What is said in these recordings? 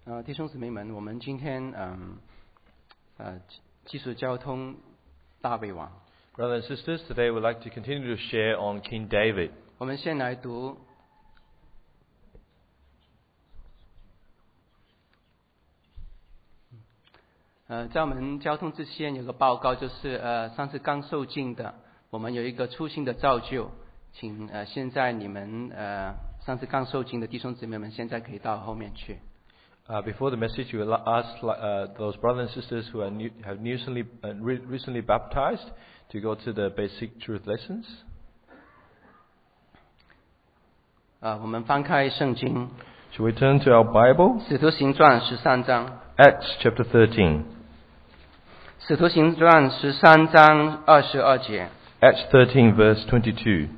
弟兄姊妹们，我们今天继续交通大卫王。 Brothers and sisters, today we'd like to continue to share on King David. 我们先来读在我们交通之前有个报告，就是上次刚受浸的，我们有一个初心的造就，请现在你们上次刚受浸的弟兄姊妹们，现在可以到后面去。 Before the message, we will ask those brothers and sisters who have recently baptized to go to the basic truth lessons. 我们翻开圣经。 Shall we turn to our Bible? 使徒行传13章。 Acts chapter 13. 使徒行传13章22节。 Acts 13 verse 22.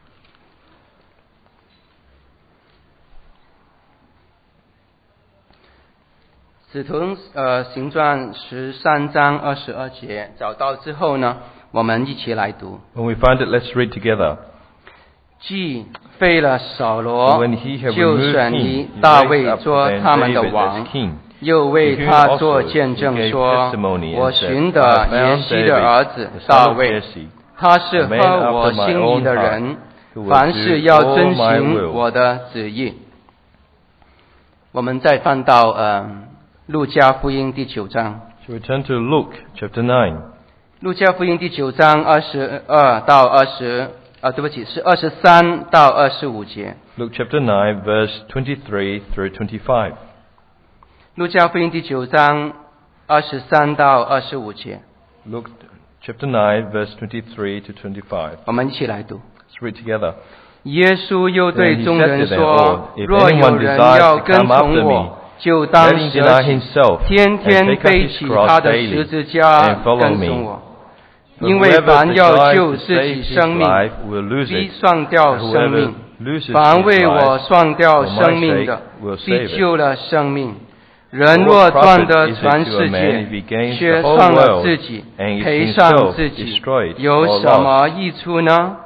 使徒行传13章22节，找到之后呢，我们一起来读。 When we find it, let's read together. 既废了扫罗， When he had 就 removed 选 him, 立 he 大 raised 卫 up 做 then 他们的 David 王 as king. 又为 To 他 whom 做 also 见 he 证 gave 说 testimony and 我 said, 寻 I 的 have 耶 found 西的 David, 儿子 the 大 son of 卫， Jesse, 他是 a man 合我 after my 心意 own 的 heart, 人， who will 凡事 do 要 all 遵 my 行 will. 我的旨意。我们再翻到路加福音第9章。 Shall we turn to Luke chapter 9? 路加福音第9章22到是23到25节。 Luke chapter 9 verse 23 through 25. 路加福音第9章23到25节。 Luke chapter 9 verse 23 to 25. 我们一起来读。 Let's read together. 耶稣又对众人说： Then he said to them all, 若有人要跟 If anyone desires to come 从 after 我 me, 就当 let him 舍 deny 己， himself, 天 and 天 take up 背 his 起 cross 他的 daily, 十字架 and follow 跟 me. 从我。 For 因为 whoever 凡要 desires 救 to 自 save 己 his 生命， life will lose 必 it, 丧掉 and 生 whoever 命； loses 凡 his 为我 life 丧掉 for 生 my 命 sake 的， will 必 save it. 救了生命。人 For 若 what 赚 profit 得 is 全 it to 世 a man 界， if he gains 却 the whole 丧了 world 自己， and is 赔上 himself 自己， destroyed 有 or 什 lost? 么益处呢？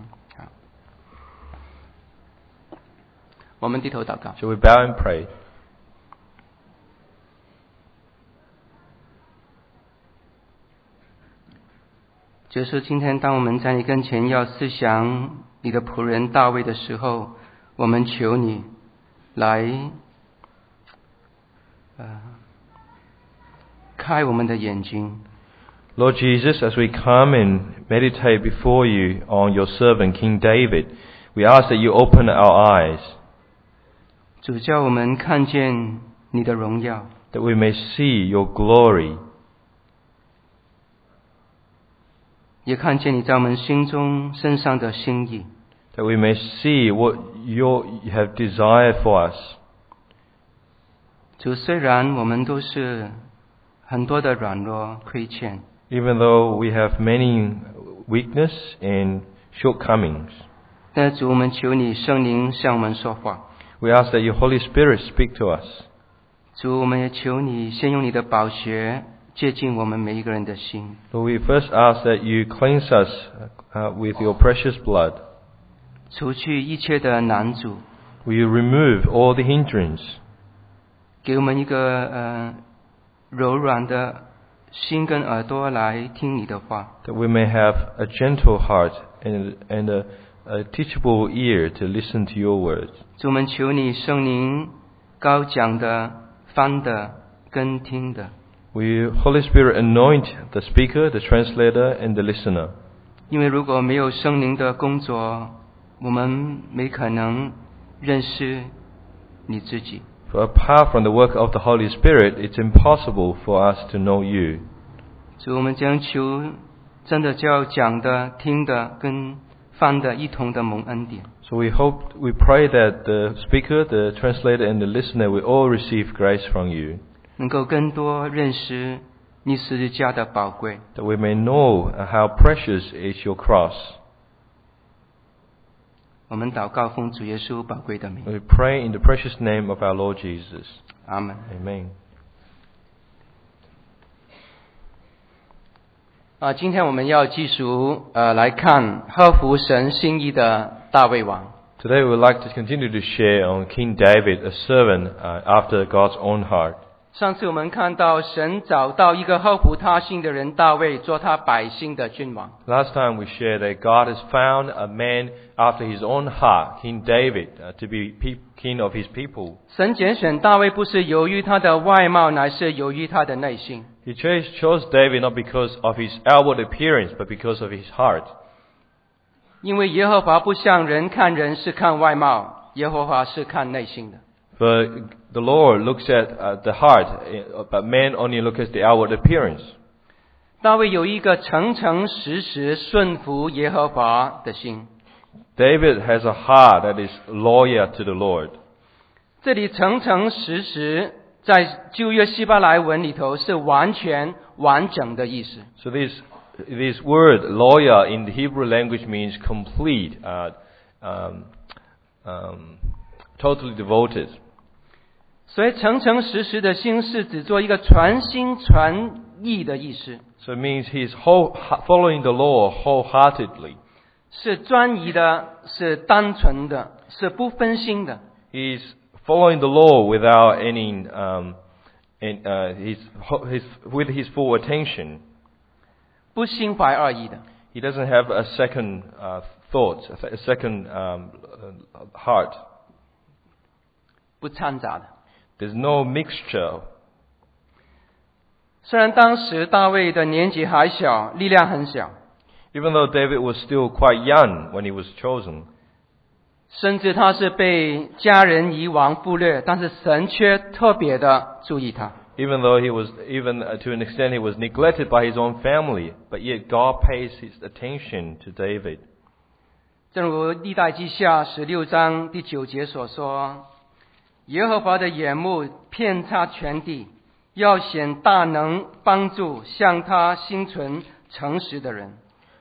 我们低头祷告。 Shall we bow and pray? 就是今天当我们在你跟前要思想你的仆人大卫的时候，我们求你来开我们的眼睛， Lord Jesus, as we come and meditate before you on your servant King David, we ask that you open our eyes, 主叫我们看见你的荣耀， that we may see your glory, 也看见你在我们心中身上的心意。 that we may see what you have desired for us. 主，虽然我们都是很多的软弱亏欠， Even though we have many weakness and shortcomings, 但主，我们求你圣灵向我们说话。 we ask that your Holy Spirit speak to us. 主，我们也求你先用你的宝血接近我们每一个人的心， Lord, we first ask that you cleanse us with your precious blood. 除去一切的难阻， Will you remove all the hindrance? 给我们一个柔软的心跟耳朵来听你的话。 That we may have a gentle heart and a teachable ear to listen to your words. 主，我们求你圣灵高讲的、翻的跟听的， Will you, Holy Spirit, anoint the speaker, the translator, and the listener? 因为如果没有圣灵的工作，我们没可能认识你自己。 For apart from the work of the Holy Spirit, it's impossible for us to know you. 主，我们将求真的叫讲的、听的跟翻的一同的蒙恩典。 So we pray that the speaker, the translator, and the listener will all receive grace from you. 能够更多认识你十字架的宝贵。 That we may know how precious is your cross. 我们祷告奉主耶稣宝贵的名， We pray in the precious name of our Lord Jesus. 阿门。 Amen. 今天我们要继续来看合乎神心意的大卫王。 Today we would like to continue to share on King David, a servant after God's own heart. 上次我们看到神找到一个合乎他心的人大卫做他百姓的君王。 Last time we shared that God has found a man after his own heart, King David, to be king of his people. 神拣选大卫不是由于他的外貌，乃是由于他的内心。 He chose David not because of his outward appearance, but because of his heart. 因为耶和华不像人看人是看外貌，耶和华是看内心的。 For the Lord looks at the heart, but man only looks at the outward appearance. 大卫有一个诚诚实实顺服耶和华的心。 David has a heart that is loyal to the Lord. 这里诚诚实实在旧约希伯来文里头是完全完整的意思。 So this word loyal in the Hebrew language means complete, totally devoted. 所以诚诚实实的心是指做一个全心全意的意思， So it means he's following the law wholeheartedly. 是专一的，是单纯的，是不分心的。 He's following the law without any, with his full attention. 不心怀二意的。 He doesn't have a second thought, a second heart. 不掺杂的。 There's no mixture. 虽然当时大卫的年纪还小，力量很小， Even though David was still quite young when he was chosen, 甚至他是被家人遗忘忽略，但是神却特别的注意他。 even though he was, to an extent he was neglected by his own family, but yet God pays his attention to David. 正如历代记下16章第9节所说，耶和华的眼目遍察全地，要显大能帮助向他心存诚实的人。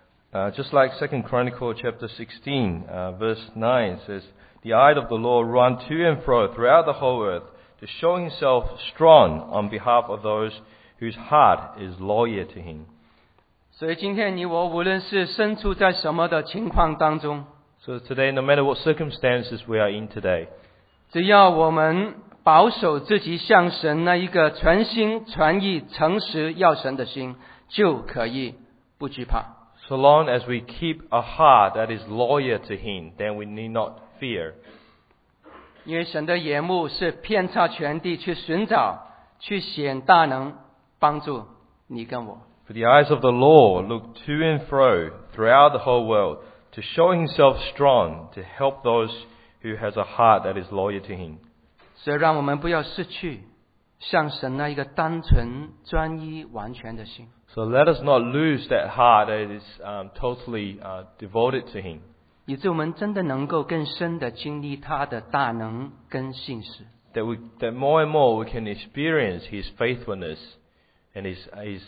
Just like 2 Chronicle chapter 16, verse 9 says, "The eye of the Lord run to and fro throughout the whole earth, to show himself strong on behalf of those whose heart is loyal to him." 所以今天你我无论是身处在什么的情况当中， So today, no matter what circumstances we are in today, 只要我们保守自己向神那一个全心全意诚实要神的心，就可以不惧怕。 so long as we keep a heart that is loyal to him, then we need not fear. 因为神的眼目是遍察全地，去寻找，去显大能，帮助你跟我。 For the eyes of the Lord look to and fro throughout the whole world, to show himself strong, to help those who has a heart that is loyal to him. 所以让我们不要失去向神那一个单纯、专一、完全的心。 So let us not lose that heart that is totally devoted to him, 以致我们真的能够更深的经历他的大能跟信实。 that more and more we can experience his faithfulness and his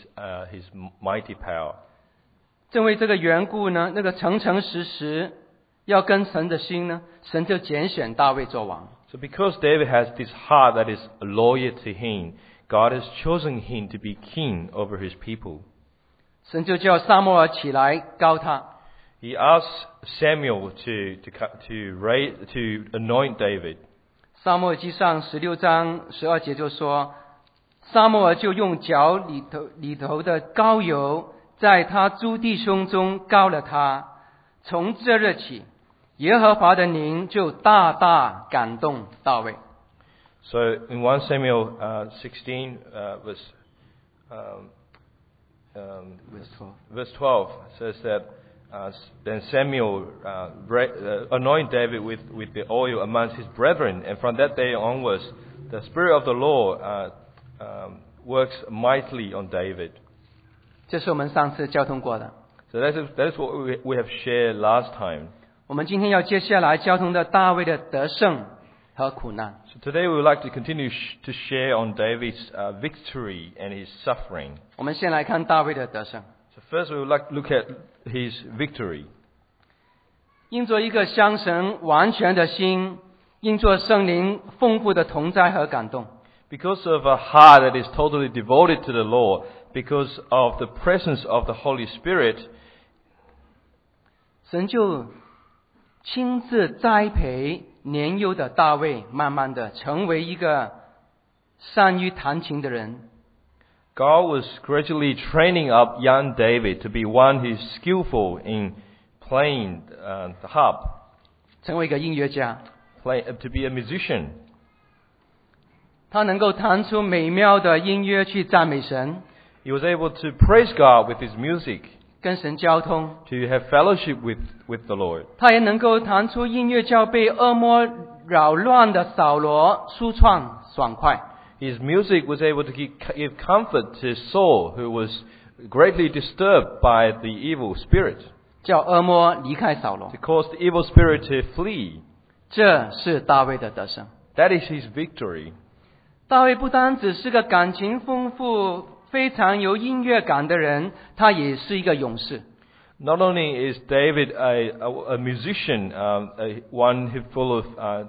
mighty power. 正为这个缘故呢，那个诚诚实实要跟神的心呢，神就拣选大卫做王。 So because David has this heart that is loyal to him, God has chosen him to be king over his people. 神就叫撒母耳起来膏他。 He asked Samuel to anoint David. 撒母耳记上16章12节就说，撒母耳就用脚里头的膏油，在他诸弟兄中膏了他。从这日起，耶和华的灵就大大感动大卫。 So in 1 Samuel 16 verse 12 says that then Samuel anointed David with the oil amongst his brethren, and from that day onwards, the Spirit of the Lord works mightily on David. 这是我们上次交通过的。 So that is what we have shared last time. 我们今天要接下来交通的大卫的得胜和苦难。 So today we would like to continue to share on David's victory and his suffering. 我们先来看大卫的得胜。 So first we would like to look at his victory. 因着一个相神完全的心，因着圣灵丰富的同在和感动， Because of a heart that is totally devoted to the Lord, because of the presence of the Holy Spirit, 神就亲自栽培年幼的大卫，慢慢的成为一个善于弹琴的人。 God was gradually training up young David to be one who's skillful in playing the harp, 成为一个音乐家， to be a musician. 他能够弹出美妙的音乐去赞美神， He was able to praise God with his music, 跟神交通。 to have fellowship with the Lord. 他也能够弹出音乐叫被恶魔扰乱的扫罗舒畅爽快。 His music was able to give comfort to Saul, who was greatly disturbed by the evil spirit, 叫恶魔离开扫罗， to cause the evil spirit to flee. 这是大卫的得胜。 That is his victory. 大卫不单只是个感情丰富、非常有音乐感的人，他也是一个勇士。 Not only is David a musician, one who full of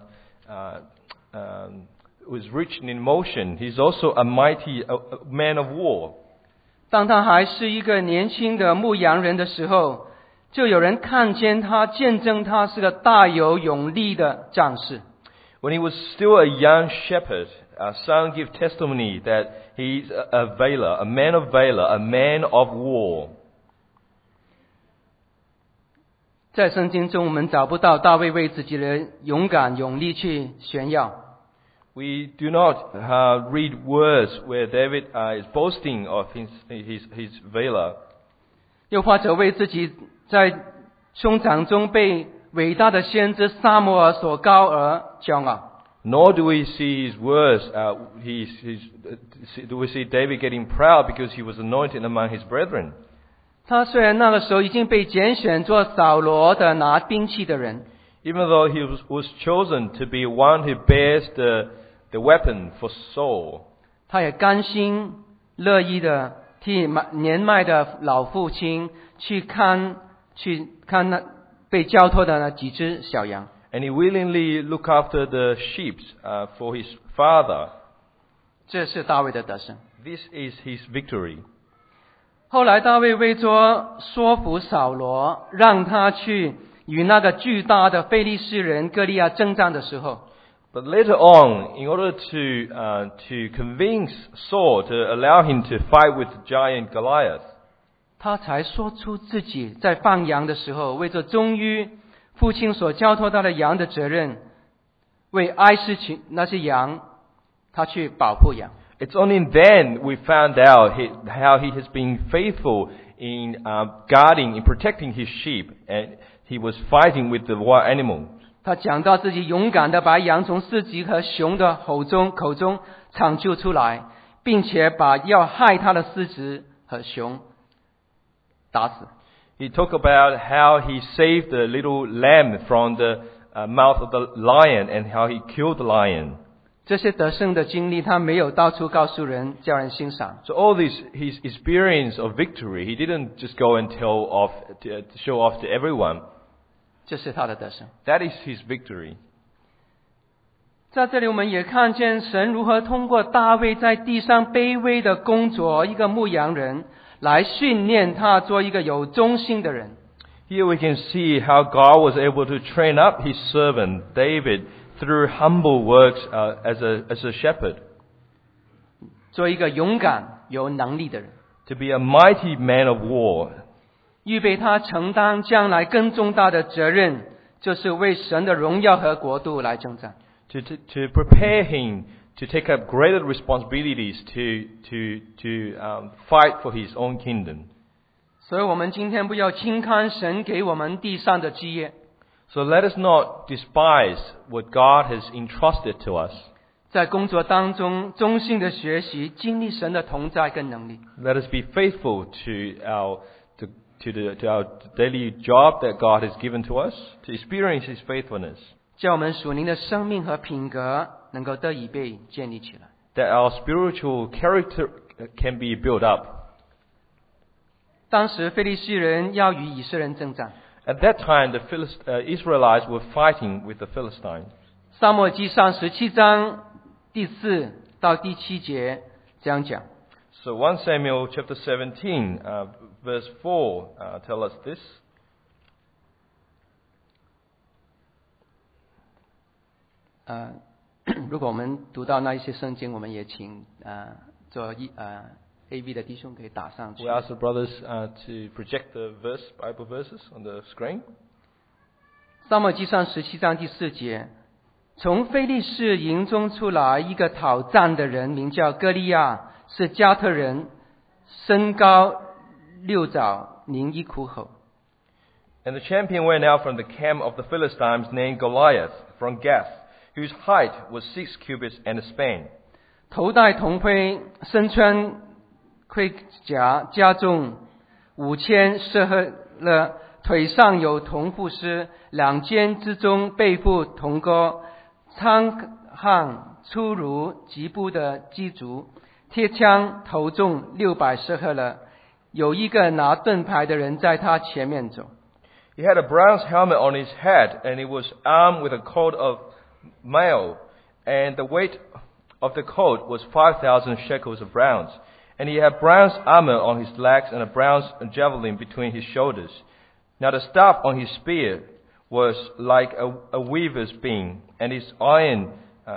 was rich in emotion, he's also a mighty man of war. 当他还是一个年轻的牧羊人的时候，就有人看见他，见证他是个大有勇力的战士。 When he was still a young shepherd, some give testimony that he's a valor, a man of valor, a man of war. 在圣经中，我们找不到大卫为自己的勇敢、勇力去炫耀。 We do not read words where David is boasting of his valor. 又或者为自己在兄长中被伟大的先知撒母耳所高而骄傲。 Nor do we see his words. Do we see David getting proud because he was anointed among his brethren? 他虽然那个时候已经被拣选做扫罗的拿兵器的人， Even though he was chosen to be one who bears the weapon for Saul, 他也甘心乐意的替年迈的老父亲去看那被交托的那几只小羊。 and he willingly looked after the sheep for his father. 这是大卫的得胜。 This is his victory. 后来大卫为着说服扫罗，让他去与那个巨大的非利士人歌利亚征战的时候， But later on, in order to convince Saul to allow him to fight with the giant Goliath, 他才说出自己在放羊的时候，为着忠于父亲所交托他的羊的责任，为哀失群那些羊，他去保护羊。 it's only then we found out how he has been faithful in guarding, in protecting his sheep, and he was fighting with the wild animals. 他讲到自己勇敢的把羊从狮子和熊的口中抢救出来，并且把要害他的狮子和熊打死。 He talked about how he saved the little lamb from the mouth of the lion and how he killed the lion. 这些得胜的经历，他没有到处告诉人，叫人欣赏。 So all this, his experience of victory, he didn't just go and to show off to everyone. 这是他的得胜。 That is his victory. 在这里，我们也看见神如何通过大卫在地上卑微的工作，一个牧羊人，来训练他做一个有忠心的人。 Here we can see how God was able to train up his servant David through humble works as a shepherd, 做一个勇敢有能力的人， to be a mighty man of war, 预备他承担将来更重大的责任，就是为神的荣耀和国度来征战。 to prepare him to take up greater responsibilities to fight for his own kingdom. 所以我们今天不要轻看神给我们地上的基业， So let us not despise what God has entrusted to us. 在工作当中忠心的学习，经历神的同在跟能力。 Let us be faithful to our daily job that God has given to us, to experience His faithfulness, 叫我们属灵的生命和品格能够得以被建立起来。 that our spiritual character can be built up. 当时非利士人要与以色列人征战， At that time, the Israelites were fighting with the Philistines. 撒母耳记上17章第4到第7节这样讲。 So 1 Samuel chapter 17, verse 4 tell us this. 如果我们读到那一些圣经，我们也请做AV 的弟兄可以打上去。 We ask the brothers to project the Bible verses on the screen. 撒母耳记上17章第4节，从非利士营中出来一个讨战的人，名叫歌利亚，是加特人，身高6肘，名一苦口。 And the champion went out from the camp of the Philistines named Goliath from Gath, whose height was 6 cubits and a span. 头戴铜盔，身穿盔甲，加重5000舍客勒，腿上有铜护丝，两肩之中背负铜钩，苍汉粗如吉布的机足，贴枪头重600舍客勒，有一个拿盾牌的人在他前面走。 He had a bronze helmet on his head, and he was armed with a coat of mail, and the weight of the coat was 5,000 shekels of bronze. And he had bronze armor on his legs and a bronze javelin between his shoulders. Now the staff on his spear was like a weaver's beam, and his iron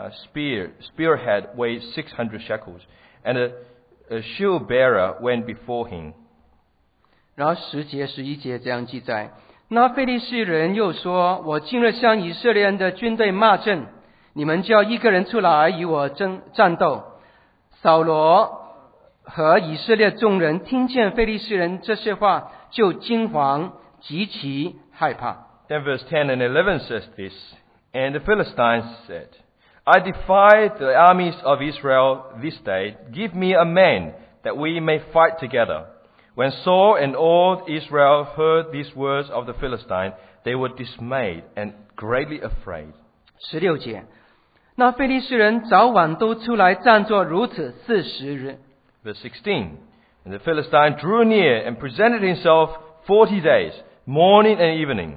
spearhead weighed 600 shekels, and a shield bearer went before him. 然后10节、11节这样记载。那非利士人又说：“我今日向以色列人的军队骂阵，你们叫一个人出来与我战斗。”扫罗和以色列众人听见非利士人这些话，就惊惶，极其害怕。 Then verse 10 and 11 says this, And the Philistines said, I defy the armies of Israel this day. Give me a man, that we may fight together. When Saul and all Israel heard these words of the Philistine, they were dismayed and greatly afraid. 16节，那非利士人早晚都出来站作如此40日。 Verse 16, And the Philistine drew near and presented himself 40 days, morning and evening.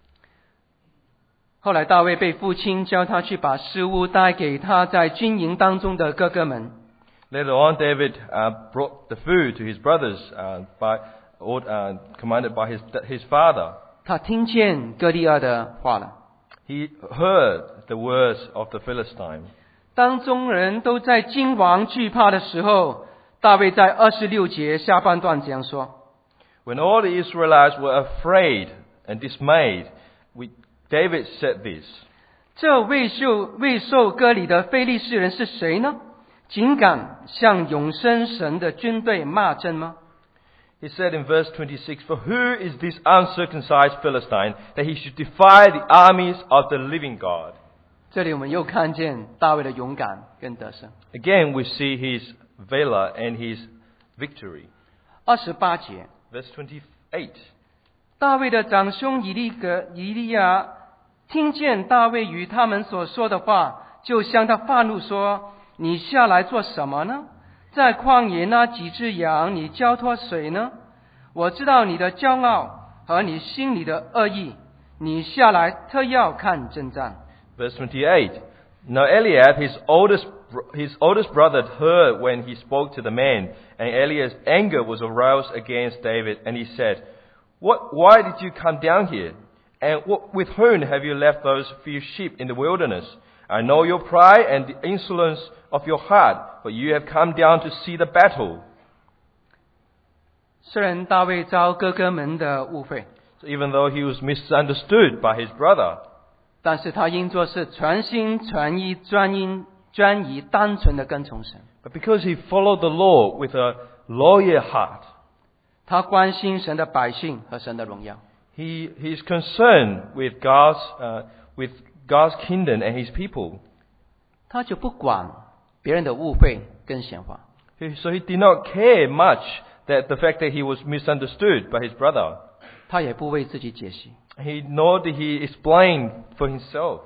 后来大卫被父亲叫他去把食物带给他在军营当中的哥哥们。 Later on, David brought the food to his brothers, commanded by his father. 他听见歌利亚的话了。 He heard the words of the Philistine. 当众人都在惊惶惧怕的时候，大卫在26节下半段这样说 When all the Israelites were afraid and dismayed, David said this, 这未受割礼的非利士人是谁呢？竟敢向永生神的军队骂阵吗？ He said in verse 26, For who is this uncircumcised Philistine that he should defy the armies of the living God? 这里我们又看见大卫的勇敢跟得胜。 Again, we see his valor and his victory. 28节， Verse 28. 大卫的长兄以利亚听见大卫与他们所说的话，就向他发怒说：“你下来做什么呢？在旷野那几只羊，你交托谁呢？我知道你的骄傲和你心里的恶意，你下来特要看征战。” Verse 28. Now Eliab, his oldest brother, heard when he spoke to the man, and Eliab's anger was aroused against David, and he said, Why did you come down here? And with whom have you left those few sheep in the wilderness? I know your pride and the insolence of your heart, but you have come down to see the battle. 虽然大卫遭哥哥们的误会， So even though he was misunderstood by his brother, 但是他因做事全心全意专一单纯的跟从神， but because he followed the law with a loyal heart, 他关心神的百姓和神的荣耀。 he is concerned with God's kingdom and his people. 他就不管别人的误会跟闲话。 So he did not care much that the fact that he was misunderstood by his brother. 他也不为自己解析。 Nor did he explain for himself.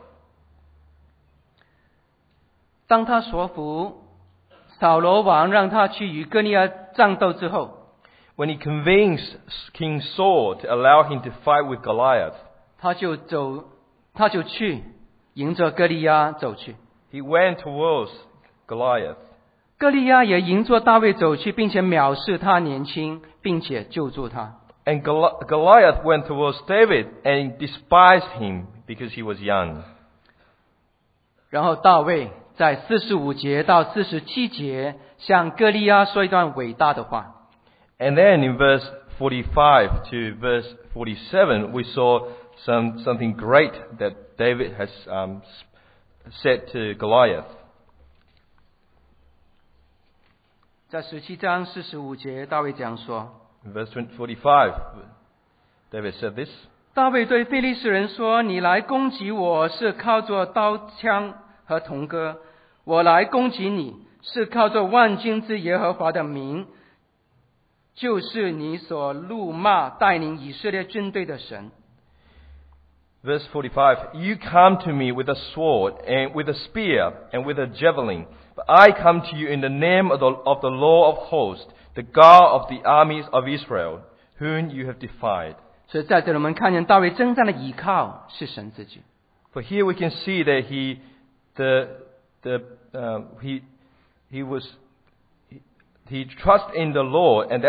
当他说服扫罗王让他去与歌利亚战斗之后， When he convinced King Saul to allow him to fight with Goliath, 他就去迎着歌利亚走去。 he went towards Goliath. 歌利亚也迎着大卫走去，并且藐视他年轻，并且救助他。 And Goliath went towards David and despised him because he was young. 然后大卫在45节到47节向歌利亚说一段伟大的话。 And then in verse 45 to verse 47, we saw something great that David has said to Goliath. 在17章45节，大卫这样说。 In verse 45, David said this. 大卫对非利士人说：“你来攻击我是靠着刀枪和铜戈，我来攻击你是靠着万军之耶和华的名，就是你所怒骂带领以色列军队的神。” Verse 45, You come to me with a sword and with a spear and with a javelin, but I come to you in the name of the Lord of hosts, the God of the armies of Israel, whom you have defied. 所以在这里我们看见大卫征战的依靠是神自己。 For here we can see that he trusts in the Lord, and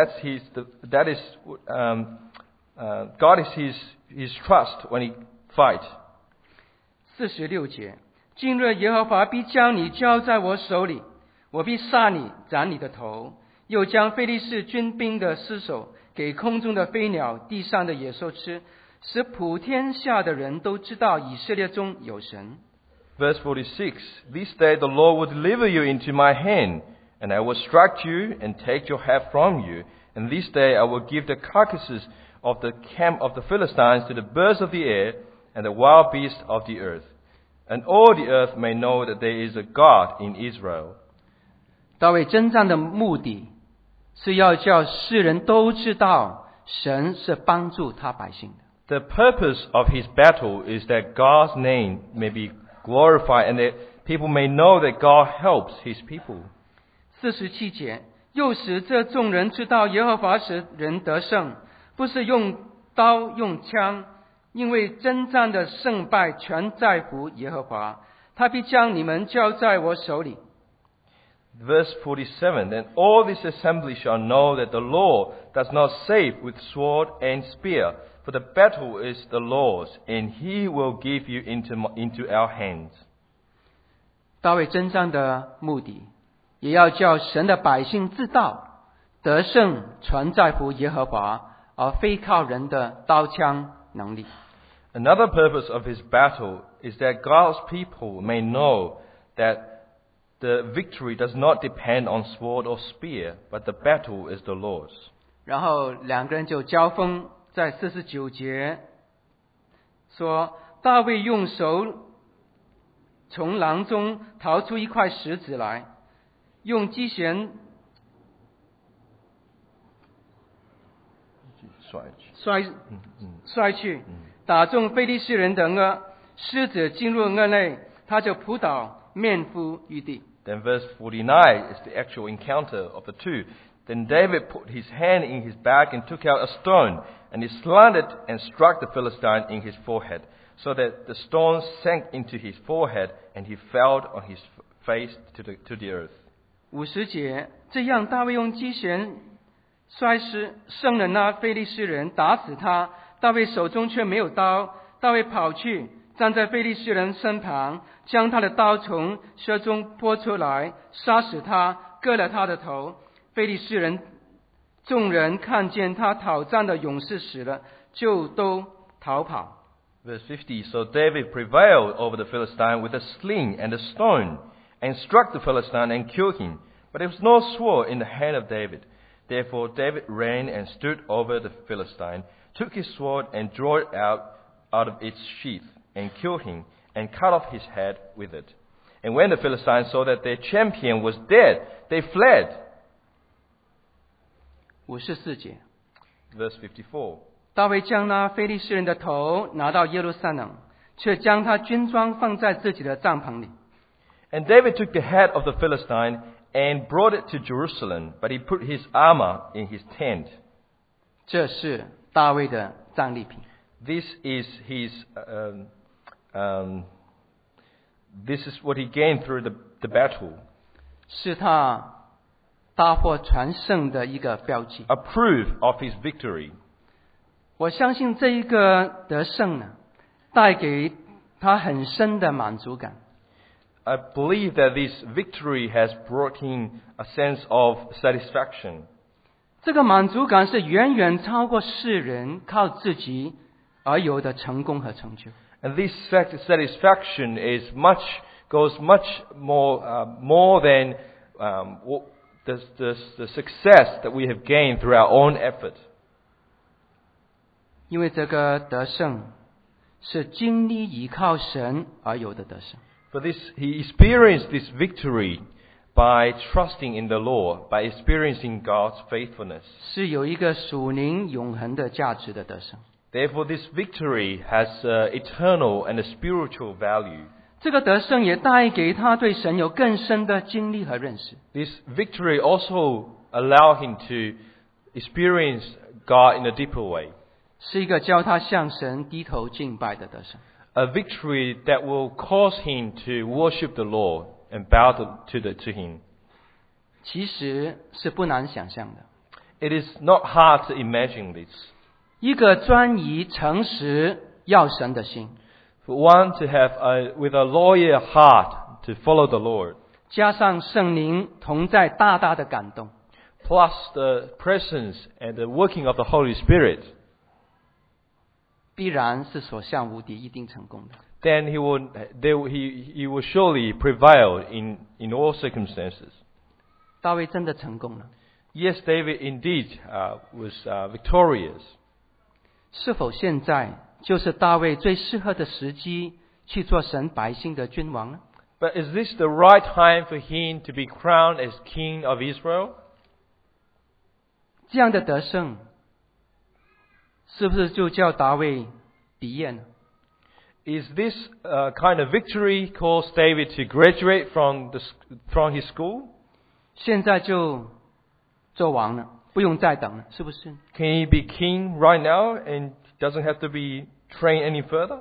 God is his trust when he fights. 46节，今日耶和华必将你交在我手里，我必杀你，斩你的头，又将非利士军兵的尸首给空中的飞鸟、地上的野兽吃，使普天下的人都知道以色列中有神。 Verse 46, This day the Lord will deliver you into my hand, and I will strike you and take your head from you. And this day I will give the carcasses of the camp of the Philistines to the birds of the air and the wild beasts of the earth. And all the earth may know that there is a God in Israel. 大卫征战的目的是要叫世人都知道神是帮助他百姓的。 The purpose of his battle is that God's name may be glorified and that people may know that God helps his people. 47节，又使这众人知道耶和华使人得胜，不是用刀用枪，因为征战的胜败全在乎耶和华，他必将你们交在我手里。 Verse 47, Then all this assembly shall know that the Lord does not save with sword and spear, for the battle is the Lord's, and he will give you into our hands. 大卫征战的目的，也要叫神的百姓知道，得胜全在乎耶和华，而非靠人的刀枪能力。 Another purpose of his battle is that God's people may know that the victory does not depend on sword or spear, but the battle is the Lord's. 然后两个人就交锋，在49节说，大卫用手从囊中掏出一块石子来，用机弦摔去，打中非利士人的额，狮子进入额内，他就扑倒，面伏于地。 Then verse 49 is the actual encounter of the two. Then David put his hand in his back and took out a stone, and he slanted and struck the Philistine in his forehead, so that the stone sank into his forehead, and he fell on his face to the earth. 50节，这样大卫用机弦摔死胜了那非利士人，打死他。大卫手中却没有刀，大卫跑去站在非利士人身旁，将他的刀从舌中拨出来，杀死他，割了他的头。非利士人众人看见他讨战的勇士死了，就都逃跑。 Verse 50, So David prevailed over the Philistine with a sling and a stone, and struck the Philistine and killed him. But there was no sword in the hand of David. Therefore David ran and stood over the Philistine, took his sword and drew it out of its sheath, and killed him, and cut off his head with it. And when the Philistines saw that their champion was dead, they fled. 54节， Verse 54. 大卫将那非利士人的头拿到耶路撒冷，却将他军装放在自己的帐篷里。 And David took the head of the Philistine and brought it to Jerusalem, but he put his armor in his tent. 这是大卫的战利品。 This is what he gained through the battle. 是他大获全胜的一个标记。 A proof of his victory. 我相信这一个得胜呢，带给他很深的满足感。 I believe that this victory has brought him a sense of satisfaction. 这个满足感是远远超过世人靠自己而有的成功和成就。 And this satisfaction goes much more than the success that we have gained through our own effort. 因为这个得胜是经历依靠神而有的得胜。 For this, he experienced this victory by trusting in the Lord, by experiencing God's faithfulness. 是有一个属灵永恒的价值的得胜。 Therefore, this victory has eternal and a spiritual value. 这个得胜也带给他对神有更深的经历和认识。 This victory also allowed him to experience God in a deeper way. 是一个叫他向神低头敬拜的得胜。 A victory that will cause him to worship the Lord and bow to him. 其實是不難想象的。 It is not hard to imagine this. 一個專一誠實要神的心， For one to have with a loyal heart to follow the Lord, 加上聖靈同在大大的感動， plus the presence and the working of the Holy Spirit, 必然是所向無敵，一定成功的。 then he will surely prevail in all circumstances. 大衛真的成功了。 Yes, David indeed was victorious. 是否現在就是大衛最適合的時機去做神百姓的君王呢？ But is this the right time for him to be crowned as King of Israel? 這樣的得勝，是不是就叫大衛畢業呢？ Is this kind of victory caused David to graduate from his school? 現在就做王了，不用再等了，是不是？ Can he be king right now and doesn't have to be trained any further?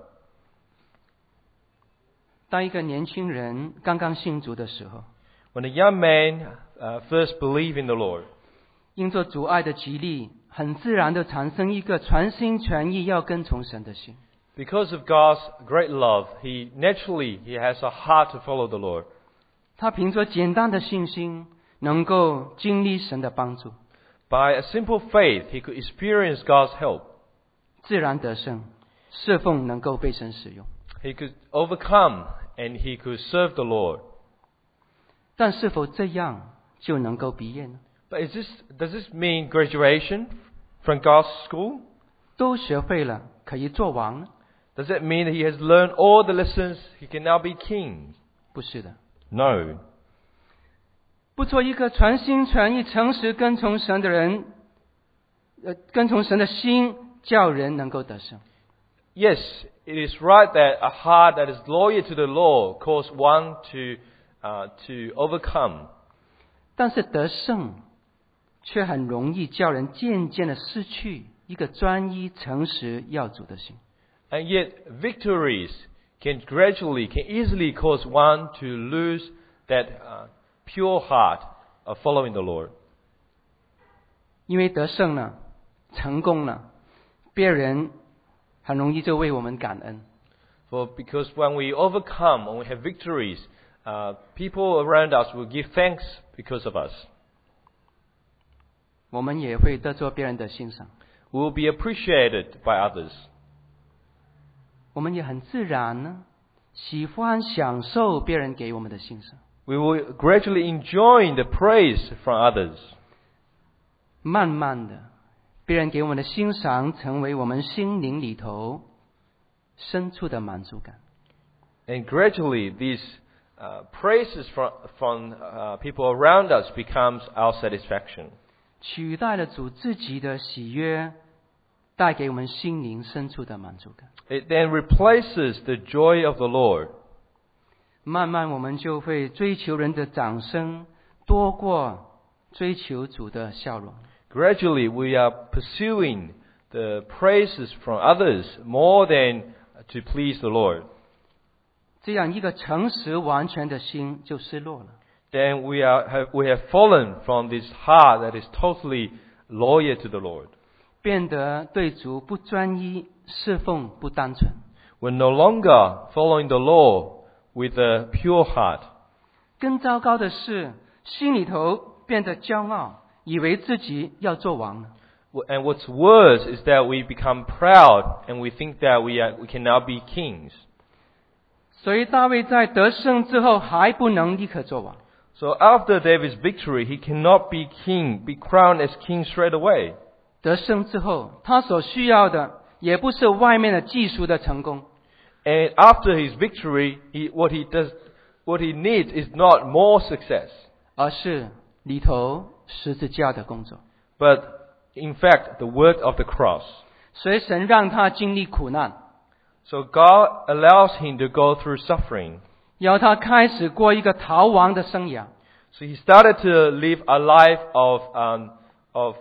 当一个年輕人剛剛信主的時候， When a young man first believed in the Lord, 因着主愛的激勵，很自然的產生一個全心全意要跟從神的心。 because of God's great love, he has a heart to follow the Lord. 他憑着簡單的信心，能夠經歷神的幫助， By a simple faith, he could experience God's help. 自然得勝，侍奉能夠被神使用。 He could overcome and he could serve the Lord. 但是否這樣就能夠畢業呢？ But does this mean graduation from God's school? 都學會了，可以做王呢？ Does that mean that he has learned all the lessons, he can now be king? 不是的。 No. 不做一個全心全意、誠實跟從神的人，跟從神的心，叫人能夠得勝。 Yes, it is right that a heart that is loyal to the Lord causes one to overcome. 但是得勝卻很容易叫人漸漸的失去一個專一、誠實要主的心。 And yet, victories can easily cause one to lose that pure heart of following the Lord. 因為得勝了，成功了，別人很容易就為我們感恩。 Because when we overcome, when we have victories, people around us will give thanks because of us. 我們也會得着別人的欣賞。 We will be appreciated by others. 我們也很自然呢，喜歡享受別人給我們的欣賞。 We will gradually enjoy the praise from others. 慢慢的，別人給我們的欣賞成為我們心靈裡頭深處的滿足感。 And gradually, these praises from people around us becomes our satisfaction. 取代了主自己的喜悅，帶給我們心靈深處的滿足感。 It then replaces the joy of the Lord. 慢慢我們就會追求人的掌聲，多過追求主的笑容。 Gradually, we are pursuing the praises from others more than to please the Lord. 這樣一個誠實完全的心就失落了。 Then we have fallen from this heart that is totally loyal to the Lord. 變得對主不專一，侍奉不單純。 We're no longer following the law with a pure heart. 更糟糕的是，心里头变得骄傲，以为自己要做王了。 And what's worse is that we become proud and we think that we can now be kings. 所以大卫在得胜之后还不能立刻做王。 So after David's victory, he cannot be crowned as king straight away. 得胜之后，他所需要的也不是外面的技术的成功， And after his victory, what he needs is not more success, 而是里头十字架的工作。 but in fact the work of the cross. 所以神让他经历苦难， So God allows him to go through suffering. 要他开始过一个逃亡的生涯。 So he started to live a life of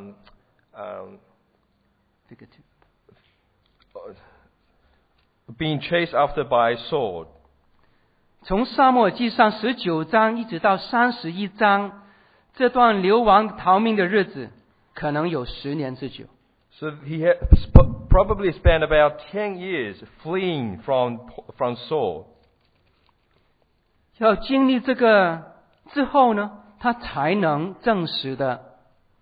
being chased after by a sword. 从撒母耳记上19章一直到31章，这段流亡逃命的日子可能有10年之久。 So he had probably spent about 10 years fleeing from Saul. 要经历这个之后呢，他才能正式的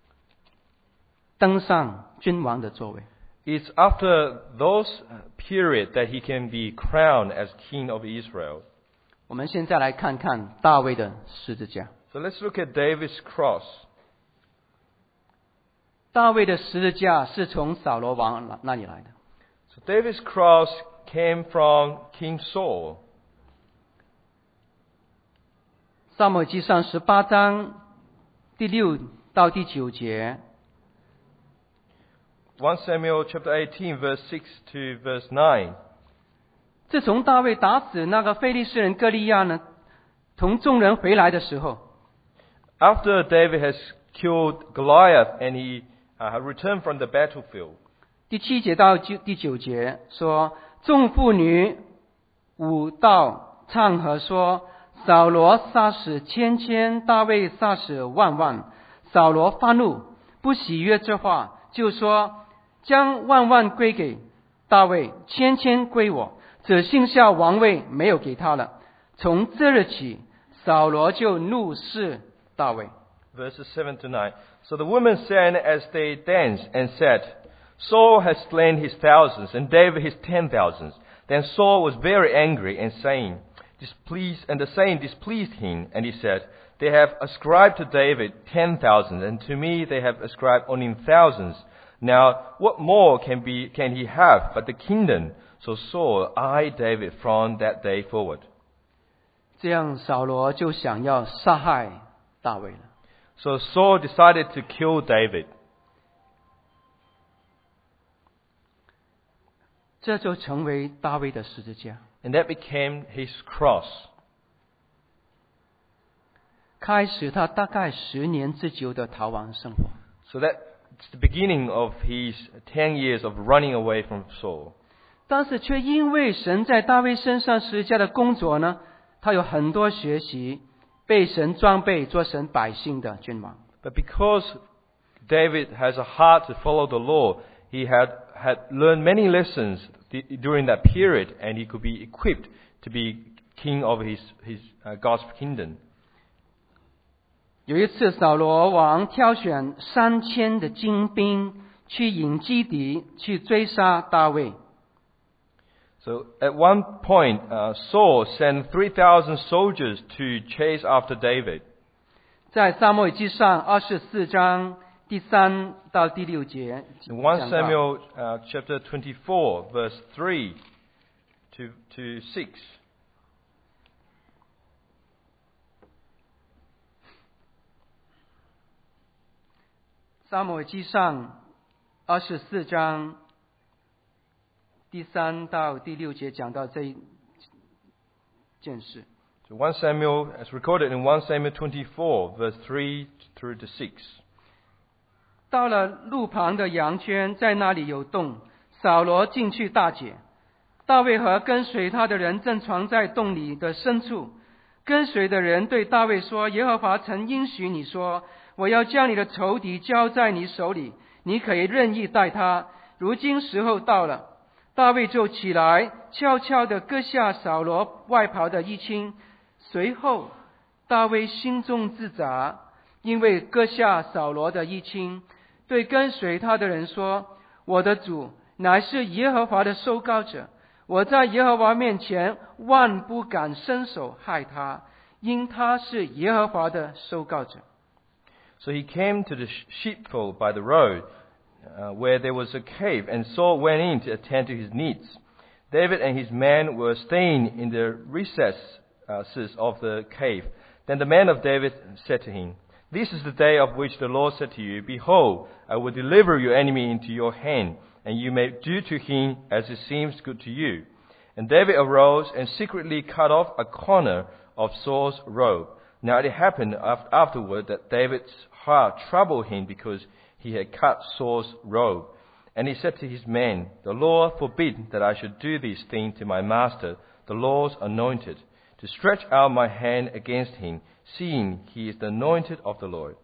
登上君王的座位。 It's after those period that he can be crowned as king of Israel. 我们现在来看看大卫的十字架。 So let's look at David's cross. 大卫的十字架是从扫罗王那里来的。 So David's cross came from King Saul. 撒母耳记上18章第6到第9节， 1 Samuel chapter 18 verse 6 to verse 9. 自从大卫打死那个非利士人歌利亚呢，同众人回来的时候， After David has killed Goliath and he returned from the battlefield. 第7节到第9节说，众妇女舞道唱和说，扫罗杀死千，大卫杀死万。扫罗发怒，不喜悦这话，就说，将万归给大卫，千归我，只剩下王位没有给他了。从这日起，扫罗就怒视大卫。 Verses 7 to 9. So the women sang as they danced and said, Saul has slain his thousands and David his 10,000s. Then Saul was very angry and the saying displeased him, and he said, They have ascribed to David 10,000, and to me they have ascribed only thousands. Now what more can he have but the kingdom? So Saul eyed David from that day forward. 这样扫罗就想要杀害大卫了。 So Saul decided to kill David. 这就成为大卫的十字架， And that became his cross. 开始他大概10年之久的逃亡生活。 So that's the beginning of his 10 years of running away from Saul. 但是却因为神在大卫身上十字架的工作呢，他有很多学习，被神装备做神百姓的君王。 But because David has a heart to follow the law, he had learned many lessons during that period, and he could be equipped to be king of his God's kingdom. 有一次，扫罗王挑选3000的精兵去引基敌，去追杀大卫。 So at one point, Saul sent 3,000 soldiers to chase after David. 在撒母耳记上24章第3到第6节 In 1 Samuel chapter 24, verse 3 to 6. 撒母耳记上24章第3到第6节讲到这一件事。 So 1 Samuel, as recorded in 1 Samuel 24, verse 3 through to 6. 到了路旁的羊圈，在那里有洞，扫罗进去大解。大卫和跟随他的人正藏在洞里的深处。跟随的人对大卫说：“耶和华曾应许你说，我要将你的仇敌交在你手里，你可以任意待他。如今时候到了。” 大卫就起来，悄悄地割下扫罗外袍的衣襟。随后大卫心中自责，因为割下扫罗的衣襟，对跟随他的人说：我的主乃是耶和华的受膏者，我在耶和华面前万不敢伸手害他，因他是耶和华的受膏者。 So he came to the sheepfold by the road, where there was a cave, and Saul went in to attend to his needs. David and his men were staying in the recesses of the cave. Then the men of David said to him, This is the day of which the Lord said to you, Behold, I will deliver your enemy into your hand, and you may do to him as it seems good to you. And David arose and secretly cut off a corner of Saul's robe. Now it happened afterward that David's heart troubled him because he had cut Saul's robe. And he said to his men, The Lord forbid that I should do this thing to my master, the Lord's anointed, to stretch out my hand against him, seeing he is the anointed of the Lord.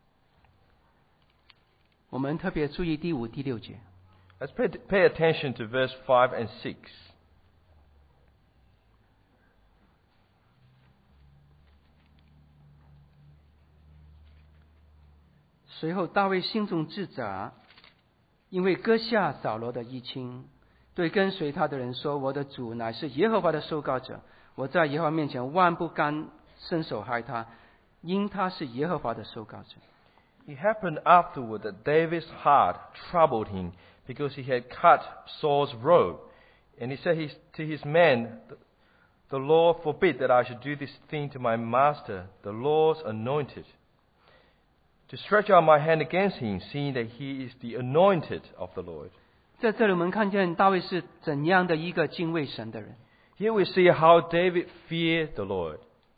我们特别注意第5、第6节。 Let's pay attention to verse 5 and 6. 随后大卫心中自责，因为割下扫罗的衣襟，对跟随他的人说：我的主乃是耶和华的受膏者，我在耶和华面前万不敢伸手害他，因他是耶和华的受膏者。 It happened afterward that David's heart troubled him because he had cut Saul's robe. And he said to his men, The Lord forbid that I should do this thing to my master, the Lord's anointed, to stretch out my hand against him, seeing that he is the anointed of the Lord. 在这里我们看见大卫是怎样的一个敬畏神的人。 Here we see how David feared the Lord.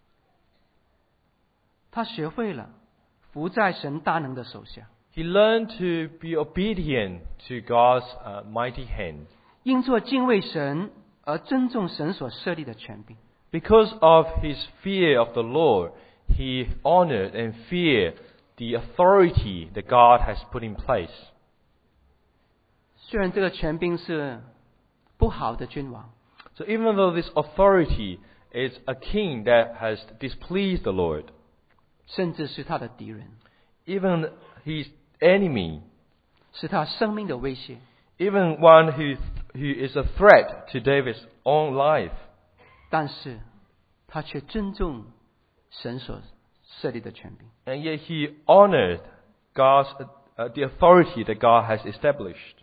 他学会了服在神大能的手下， He learned to be obedient to God's mighty hand. 因做敬畏神而尊重神所设立的权柄。 Because of his fear of the Lord, he honored and feared the authority that God has put in place. 虽然这个权柄是不好的君王， So even though this authority is a king that has displeased the Lord, 甚至是他的敌人， even his enemy, 是他生命的威胁， even one who is a threat to David's own life, 但是他却尊重神所设立的权柄。 and yet he honored the authority that God has established.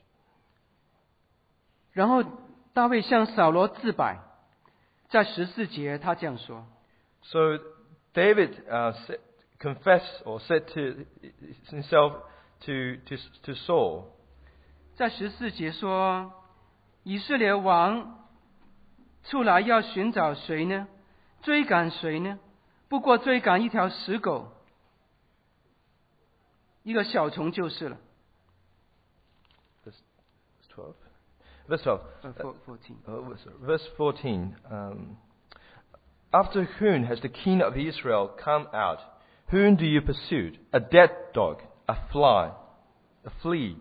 然后大卫向扫罗自白，在14节他这样说： So David confessed or said to himself to Saul. 在14节说，以色列王出来要寻找谁呢？追赶谁呢？不过追赶一条死狗，一个小虫就是了。 Verse 12. Verse 14. After whom has the king of Israel come out? Whom do you pursue? A dead dog, a fly, a flea.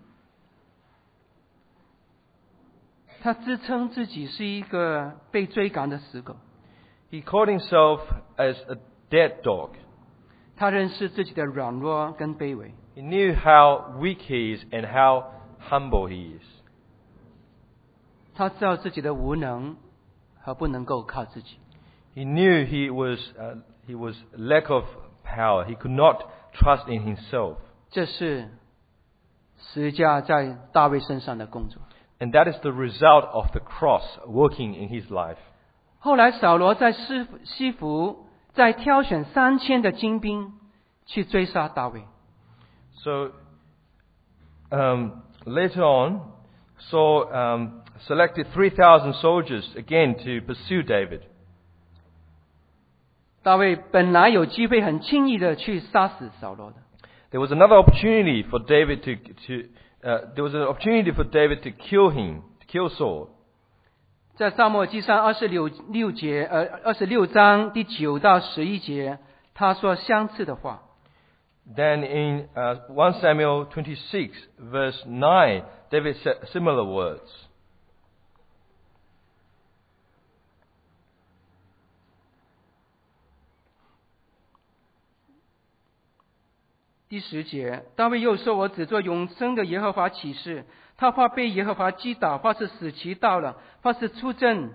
他自称自己是一个被追赶的死狗， He called himself as a dead dog. 他认识自己的软弱跟卑微， He knew how weak he is and how humble he is. 他知道自己的无能和不能够靠自己。 He knew he was lack of power. He could not trust in himself. 这是十字架在大卫身上的工作。 And that is the result of the cross working in his life. 后来扫罗在西弗再挑选3000的精兵去追杀大卫。 So later on, Saul selected 3,000 soldiers again to pursue David. 大卫本来有机会很轻易的去杀死扫罗的， There was another opportunity for David to kill him, to kill Saul. 在撒母耳记上26章第9到11节，他说相似的话。 Then in 1 Samuel 26 verse 9, David said similar words. 第10节，大卫又说：“我只做永生的耶和华起誓，他怕被耶和华击倒，怕是死期到了，怕是出战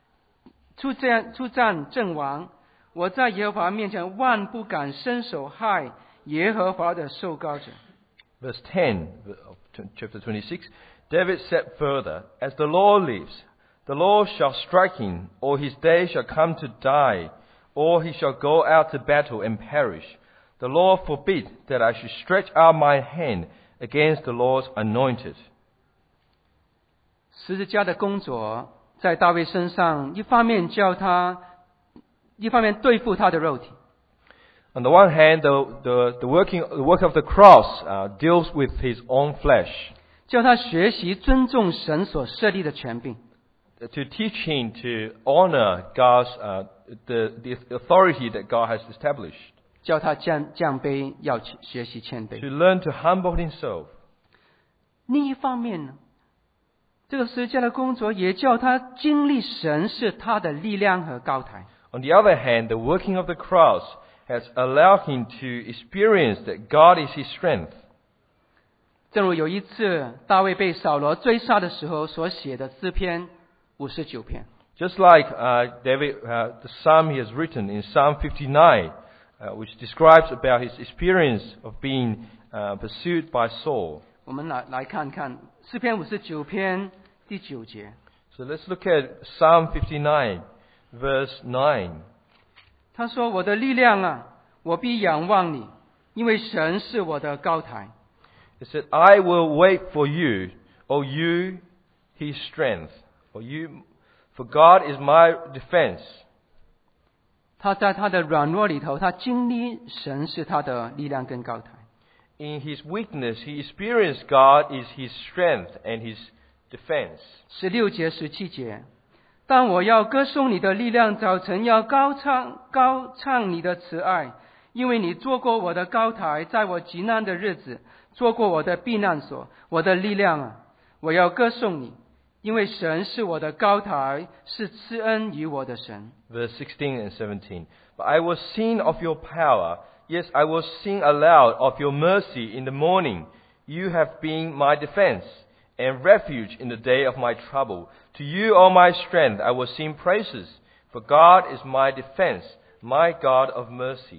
阵亡。我在耶和华面前万不敢伸手害耶和华的受膏者。” Verse 10 of chapter 26, David said further, As the Lord lives, the Lord shall strike him, or his day shall come to die, or he shall go out to battle and perish. The Lord forbid that I should stretch out my hand against the Lord's anointed. 十字架的工作在大卫身上，一方面对付他的肉体。 On the one hand, the work of the cross deals with his own flesh. 叫他学习尊重神所设立的权柄。 To teach him to honor God's the authority that God has established. 叫他降卑，要学习谦卑。 To learn to humble himself. 另一方面呢，这个十字架的工作也叫他经历神是他的力量和高台。 On the other hand, the working of the cross has allowed him to experience that God is his strength. 正如有一次大卫被扫罗追杀的时候所写的诗篇59篇。 Just like David, the psalm he has written in Psalm 59, which describes about his experience of being pursued by Saul. 我们来看看诗篇59篇第9节。 So let's look at Psalm 59, verse 9. 他说：“我的力量啊，我必仰望你，因为神是我的高台。” It said, I will wait for you, O you, his strength. For God is my defense. 他在他的软弱里头，他经历神是他的力量跟高台。 In his weakness, he experienced God is his strength and his defense. 16节、17节，但我要歌颂你的力量，早晨要高唱你的慈爱，因为你做过我的高台，在我极难的日子，做过我的避难所，我的力量啊！我要歌颂你，因为神是我的高台，是赐恩于我的神。 Verse 16 and 17. But I will sing of your power. Yes, I will sing aloud of your mercy in the morning. You have been my defense and refuge in the day of my trouble. To you, O my strength, I will sing praises. For God is my defense, my God of mercy.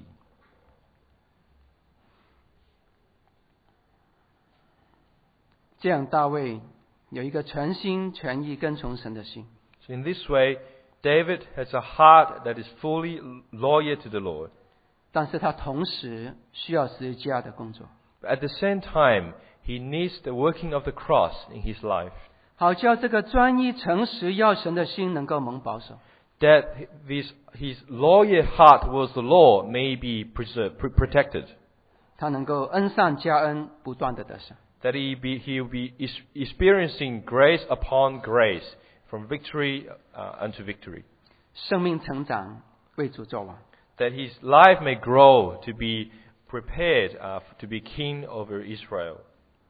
这样大卫有一个全心全意跟从神的心。 So in this way, David has a heart that is fully loyal to the Lord. 但是他同时需要十字架的工作， But at the same time, he needs the working of the cross in his life. 好叫这个专一诚实要神的心能够蒙保守。 That his loyal heart towards the Lord may be protected. 他能够恩上加恩，不断的得胜。 That he will be experiencing grace upon grace, from victory unto victory. 生命成长，为主作王。 That his life may grow to be prepared to be king over Israel.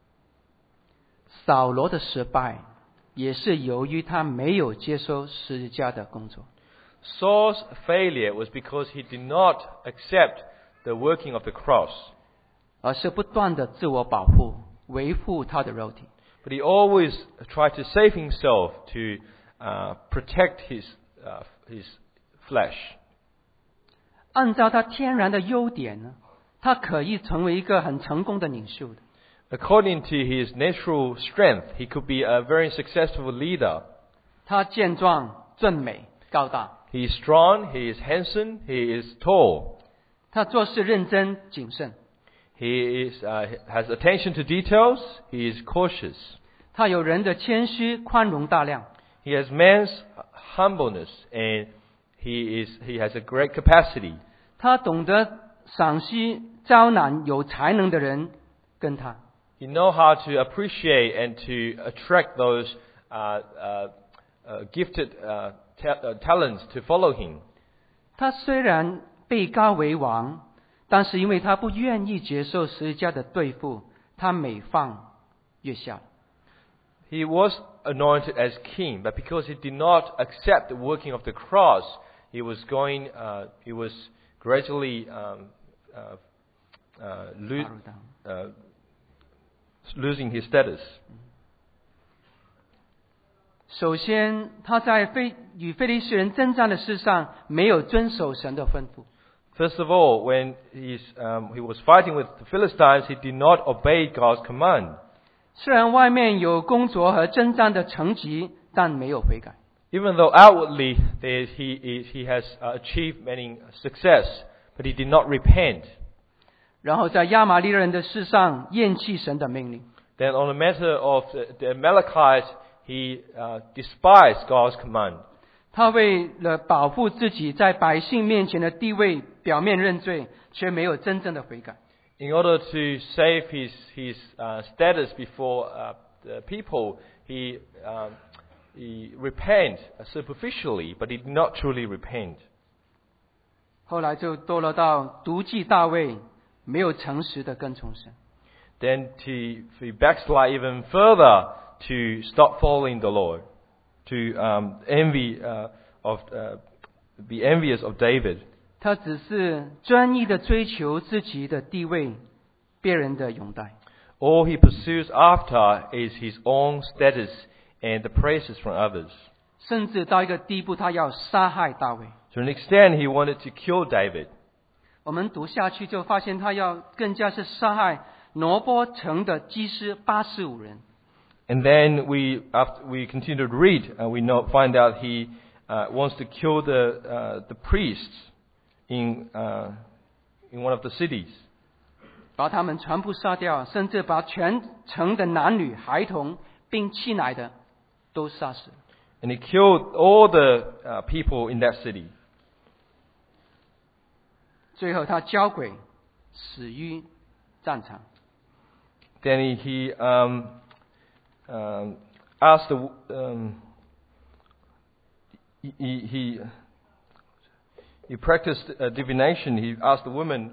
扫罗的失败，也是由于他没有接受十字架的工作。 Saul's failure was because he did not accept the working of the cross. 而是不断的自我保护，维护他的肉体。 But he always tried to save himself to protect his flesh. 按照他天然的优点呢，他可以成为一个很成功的领袖的。 According to his natural strength, he could be a very successful leader. 他健壮、俊美、高大。 He is strong, he is handsome, he is tall. 他做事认真谨慎。 He has attention to details, he is cautious. 他有人的谦虚、宽容大量。 He has man's humbleness and he has a great capacity. 他懂得赏识招揽有才能的人跟他。 He knows how to appreciate and to attract those gifted talents to follow him. 他虽然被膏为王，但是因为他不愿意接受十字架的对付，他每况愈下。 He was anointed as king, but because he did not accept the working of the cross, he was gradually losing his status. 首先，他在与非利士人征战的事上没有遵守神的吩咐。 First of all, when he was fighting with the Philistines, he did not obey God's command. 虽然外面有工作和征战的成绩，但没有悔改。 Even though outwardly he has achieved many success, but he did not repent. 然后在亚玛力人的事上厌弃神的命令。 Then on the matter of the Amalekites, he despised God's command. 他为了保护自己在百姓面前的地位，表面认罪，却没有真正的悔改。 In order to save his status before the people, he repent superficially, but he did not truly repent. 后来就堕落到妒忌大卫，没有诚实的跟从神。 Then he backslide even further to stop following the Lord, to be envious of David. 他只是专一的追求自己的地位，别人的拥戴。 All he pursues after is his own status and the praises from others. 甚至到一个地步，他要杀害大卫。 To an extent, he wanted to kill David. 我们读下去就发现，他要更加是杀害挪波城的祭司85人。 And then after we continue to read, we find out he wants to kill the priests in one of the cities. 把他们全部杀掉，甚至把全城的男女、孩童并弃奶的都杀死。 And he killed all the people in that city. 最后他交鬼，死于战场。 Then he asked he practiced divination. He asked the woman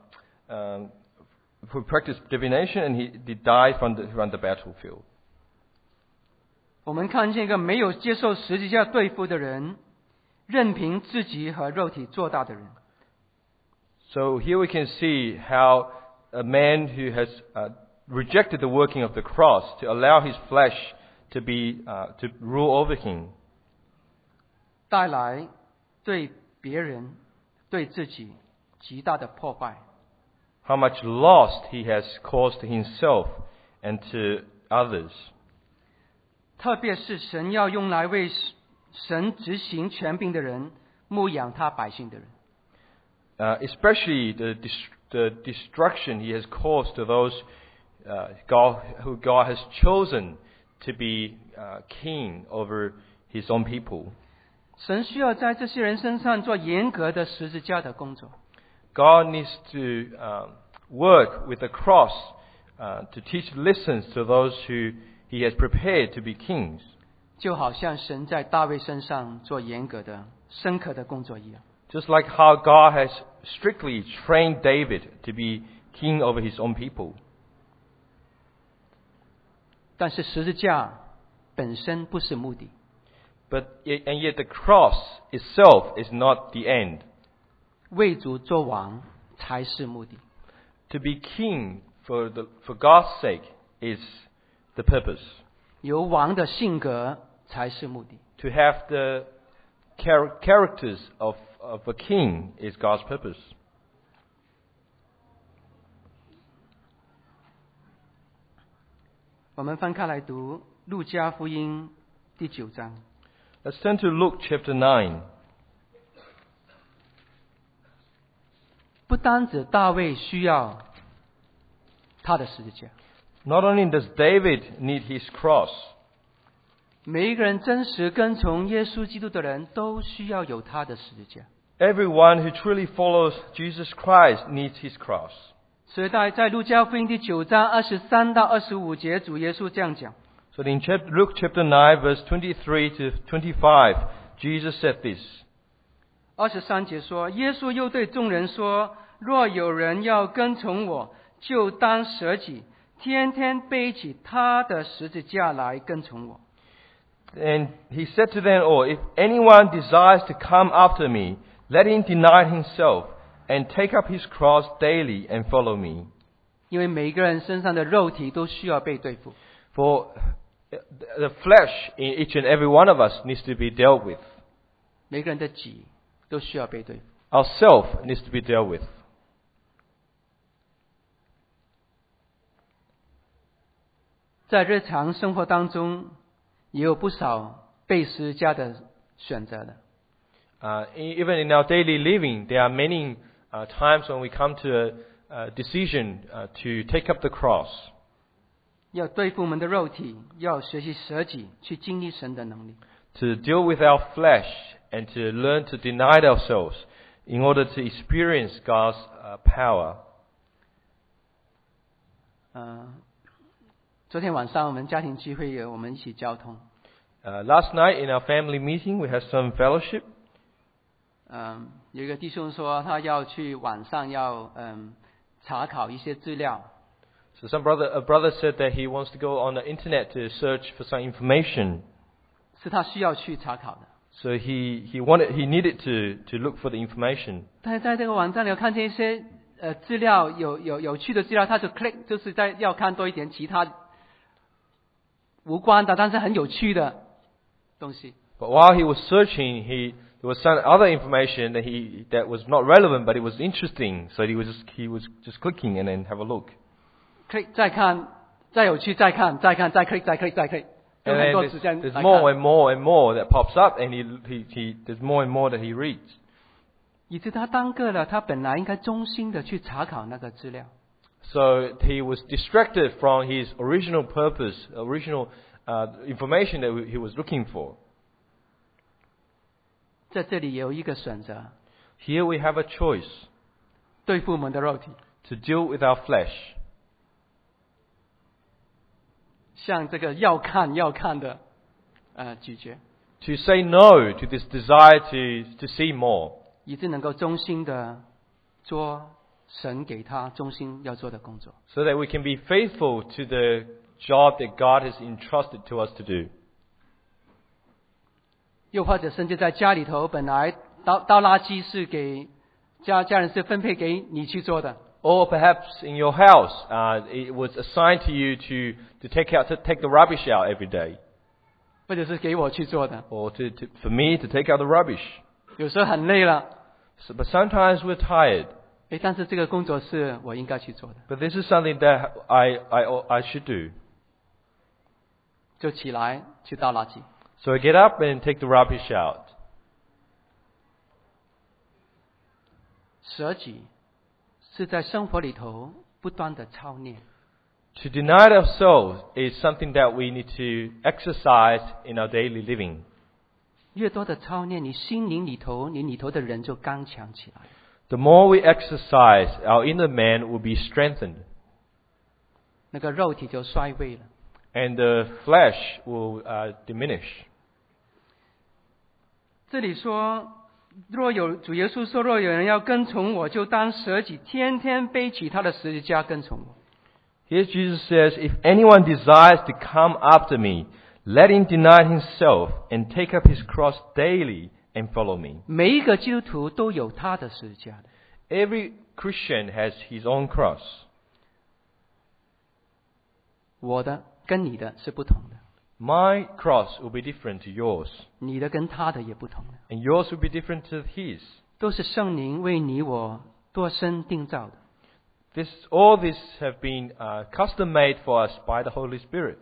who practiced divination, and he died from the battlefield. 我们看见一个没有接受十字架对付的人，任凭自己和肉体做大的人。 So here we can see how a man who has rejected the working of the cross to allow his flesh to rule over him, 带来对别人、对自己极大的破坏。 how much loss he has caused to himself and to others. 特别是神要用来为神执行权柄的人，牧养他百姓的人。 Especially the destruction he has caused to those who God has chosen to be king over his own people. 神需要在这些人身上做严格的十字架的工作。 God needs to work with the cross to teach lessons to those who he has prepared to be kings. 就好像神在大卫身上做严格的、深刻的工作一样。 Just like how God has strictly trained David to be king over his own people. 但是十字架本身不是目的。 And yet the cross itself is not the end. 为主做王才是目的。 To be king for God's sake is the purpose. 有王的性格才是目的。 To have the characters of a king is God's purpose. 我们翻开来读路加福音第9章。 Let's turn to Luke chapter 9. 不单指大卫需要他的十字架。 Not only does David need his cross, 每一个人真实跟从耶稣基督的人都需要有他的十字架。 everyone who truly follows Jesus Christ needs his cross. 所以在路加福音第9章23到25节，主耶稣这样讲。 So in Luke chapter 9 verse 23 to 25, Jesus said this. 23节说，耶稣又对众人说，若有人要跟从我，就当舍己，天天背起他的十字架来跟从我。 And he said to them all, if anyone desires to come after me, let him deny himself and take up his cross daily and follow me. 因为每一个人身上的肉体都需要被对付， For the flesh in each and every one of us needs to be dealt with. 每个人的己都需要被对付。 Our self needs to be dealt with. 在日常生活当中，也有不少被十字架的选择的。 Even in our daily living, there are many times when we come to a decision to take up the cross. 要对付我们的肉体，要学习舍己，去经历神的能力。 To deal with our flesh and to learn to deny ourselves in order to experience God's power. 昨天晚上我们家庭聚会，我们一起交通。 Last night in our family meeting, we had some fellowship. 有一个弟兄说他要去晚上要查考一些资料， So a brother said that he wants to go on the internet to search for some information. 是他需要去查考的。 So he needed to look for the information. 但是在这个网站里有看见一些资料，有趣的资料，他就 click 就是在要看多一点其他无关的，但是很有趣的东西。 But while he was searching, there was some other information that was not relevant, but it was interesting. So he was just clicking and then have a look. click 再看，再有趣，再看，再 click 再 click 再 click， 有 And 很 then 多时间 there's 来 more 看， and more and more that pops up, and there's more and more that he reads. 以致他耽搁了他本来应该忠心的去查考那个资料。 So he was distracted from his original purpose, original information that he was looking for. 在这里有一个选择， Here we have a choice 对付我们的肉体， to deal with our flesh. 像这个要看的咀嚼， To say no to this desire to see more. 以致能够忠心的做神给他忠心要做的工作。 So that we can be faithful to the job that God has entrusted to us to do. 又或者甚至在家里头，本来倒垃圾是给家人是分配给你去做的， Or perhaps in your house, it was assigned to you to take the rubbish out every day. 或者是给我去做的。 Or for me to take out the rubbish. 有时候很累了， But sometimes we're tired. 但是这个工作是我应该去做的， But this is something that I should do. 就起来去倒垃圾。 So I get up and take the rubbish out. 舍己是在生活里头不断的操练， To deny ourselves is something that we need to exercise in our daily living. 越多的操练，你心灵里头，你里头的人就刚强起来， The more we exercise, our inner man will be strengthened. 那个肉体就衰微了。 And the flesh will diminish. 这里说，主耶稣说，若有人要跟从我，就当舍己，天天背起他的十字架跟从我。 Here Jesus says, if anyone desires to come after me, let him deny himself and take up his cross daily and follow me. 每一个基督徒都有他的十字架的， Every Christian has his own cross. 我的跟你的是不同的， My cross will be different to yours, 你的跟他的也不同的， and yours will be different to his. 都是圣灵为你我度身定造的。 All this have been custom made for us by the Holy Spirit.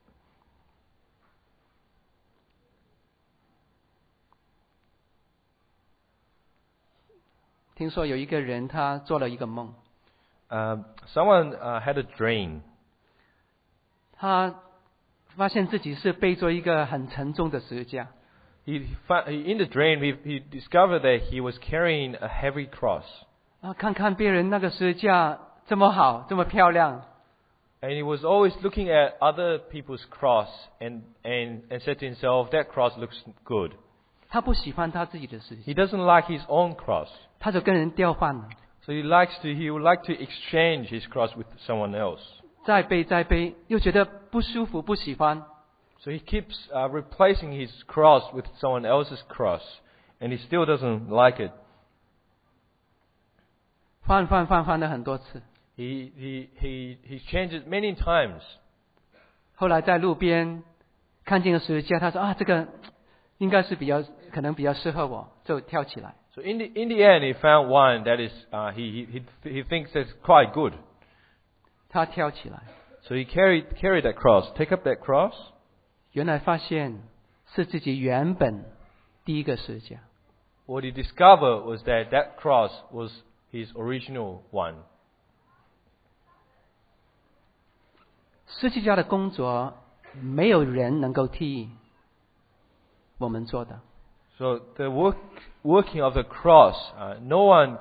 听说有一个人他做了一个梦， Someone had a dream. 他发现自己是背着一个很沉重的十字架， In the dream, he discovered that he was carrying a heavy cross. 看看别人那个十字架这么好，这么漂亮， And he was always looking at other people's cross and said to himself, that cross looks good. 他不喜欢他自己的十字架， He doesn't like his own cross. 他就跟人调换了， So he would like to exchange his cross with someone else. 再背，又觉得不舒服，不喜欢， So he keeps replacing his cross with someone else's cross. And he still doesn't like it. 换了很多次。 He changed it many times. 后来在路边看见个十字架，他说啊，这个应该是可能比较适合我，就跳起来。 So in the end, he found one that is he thinks that's quite good. 他跳起来， So he carried that cross, take up that cross. 原来发现是自己原本第一个十字架。 What he discovered was that cross was his original one. 十字架的工作，没有人能够替我们做的。 So the working of the cross, no one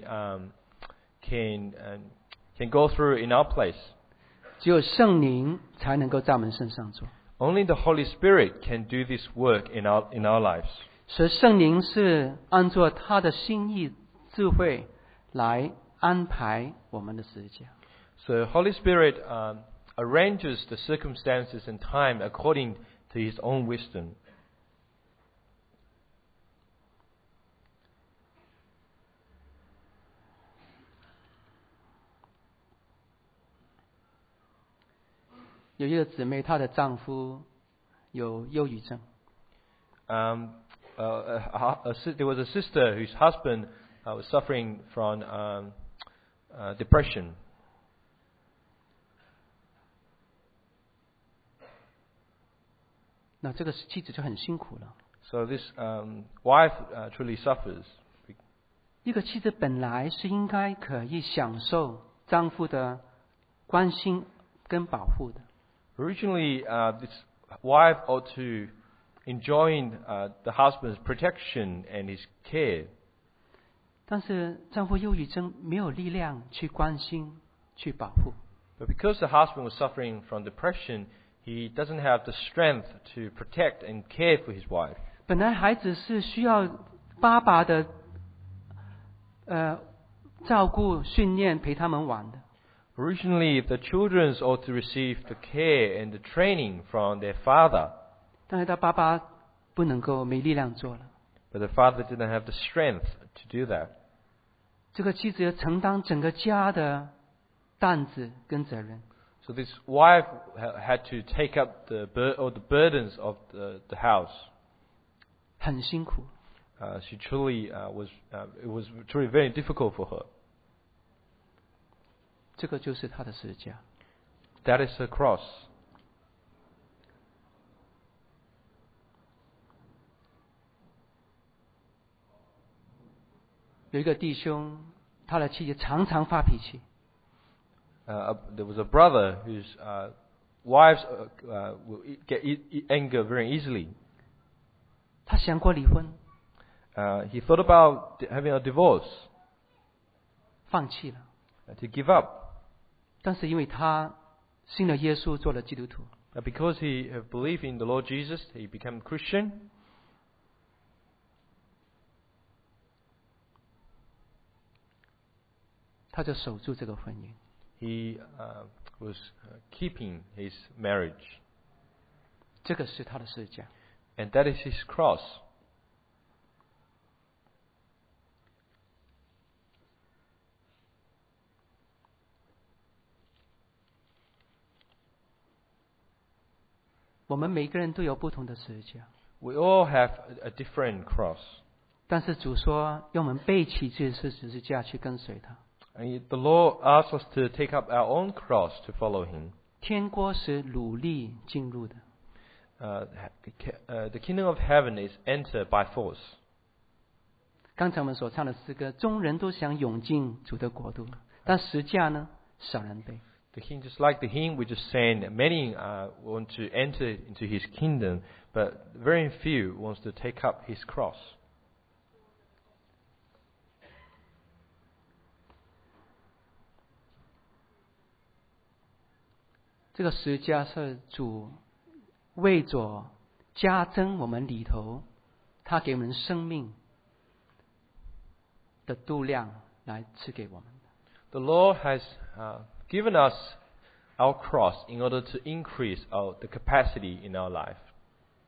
can go through in our place. 只有圣灵才能够在我们身上做。 Only the Holy Spirit can do this work in our lives. 所以圣灵是按照他的心意、智慧来安排我们的十字架。 So Holy Spirit arranges the circumstances and time according to His own wisdom. 有一个姊妹，她的丈夫有忧郁症。 There was a sister whose husband was suffering from depression. 那这个妻子就很辛苦了。 So this wife truly suffers. 一个妻子本来是应该可以享受丈夫的关心跟保护的。 Originally, this wife ought to enjoy the husband's protection and his care. 但是丈夫忧郁症没有力量去关心、去保护。 But because the husband was suffering from depression, he doesn't have the strength to protect and care for his wife. 本来孩子是需要爸爸的照顾、训练、陪他们玩的。 Originally, the children ought to receive the care and the training from their father. 但是他爸爸不能够没力量做了。 But the father didn't have the strength to do that. 这个妻子要承担整个家的担子跟责任。 So this wife had to take up the burdens of the house. 很辛苦。 She truly it was truly very difficult for her. 这个就是他的十字架。 That is her cross. 有一个弟兄，他的妻子常常发脾气。 There was a brother whose wives will get anger very easily. 他想过离婚， He thought about having a divorce, 放弃了。 to give up. 但是因为他信了耶稣，做了基督徒， Because he believed in the Lord Jesus, he became a Christian. 他就守住这个婚姻。 He was keeping his marriage. 这个是他的十字架。 And that is his cross. 我们每个人都有不同的十字架， We all have a different cross. 但是主说要我们背起这十字架去跟随他。 And yet the Lord asks us to take up our own cross to follow him. 天国是努力进入的， The kingdom of heaven is entered by force. 刚才我们所唱的诗歌，众人都想涌进主的国度，但十字架呢，少人背。 The hymn, just like the hymn we just sang, many want to enter into his kingdom, but very few wants to take up his cross. 这个十字架是主为着加增我们里头，他给我们生命的度量来赐给我们的。 The Lord has given us our cross in order to increase the capacity in our life.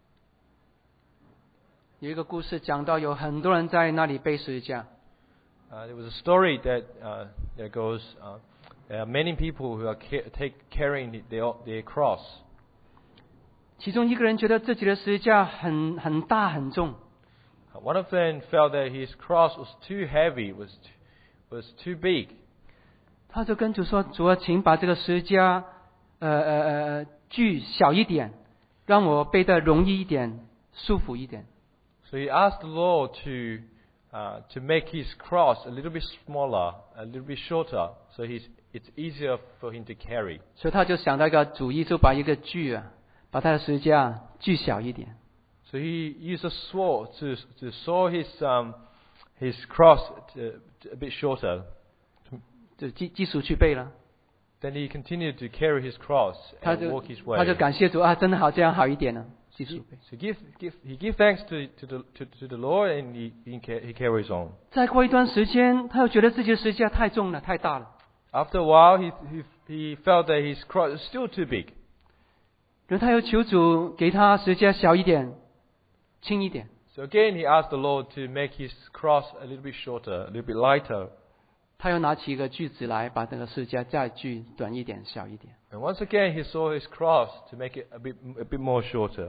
有一个故事讲到，有很多人在那里背十字架， There was a story that goes, there are many people who are carrying their cross. 其中一个人觉得自己的十字架很大很重， One of them felt that his cross was too heavy, was too big. 他就跟主说：“主啊，请把这个十字架锯小一点，让我背得容易一点，舒服一点。” So he asked the Lord to make his cross a little bit smaller, a little bit shorter, so it's easier for him to carry. 所以他就想到一个主意，就把一个锯把他的十字架锯小一点。 So he used a sword to saw his cross a bit shorter. 就技术去背了。 Then he continued to carry his cross 他 and 就 walk his way. 他就感谢主啊，真的好，这样好一点了。技术背。 So he give thanks to the Lord, and he carries on. 再过一段时间，他又觉得自己的十字架太重了，太大了。 After a while, he felt that his cross is still too big. 然后他又求主给他十字架小一点，轻一点。 So again, he asked the Lord to make his cross a little bit shorter, a little bit lighter. 他又拿起一个锯子来，把这个十字架再锯短一点、小一点。 And once again, he saw his cross to make it a bit more shorter.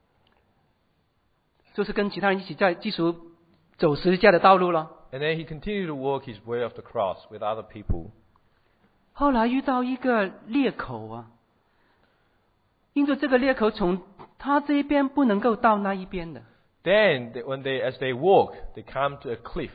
就是跟其他人一起在继续走十字架的道路了。 And then he continued to walk his way of the cross with other people. 后来遇到一个裂口因着这个裂口从他这一边不能够到那一边的。 Then, as they walk, they come to a cliff.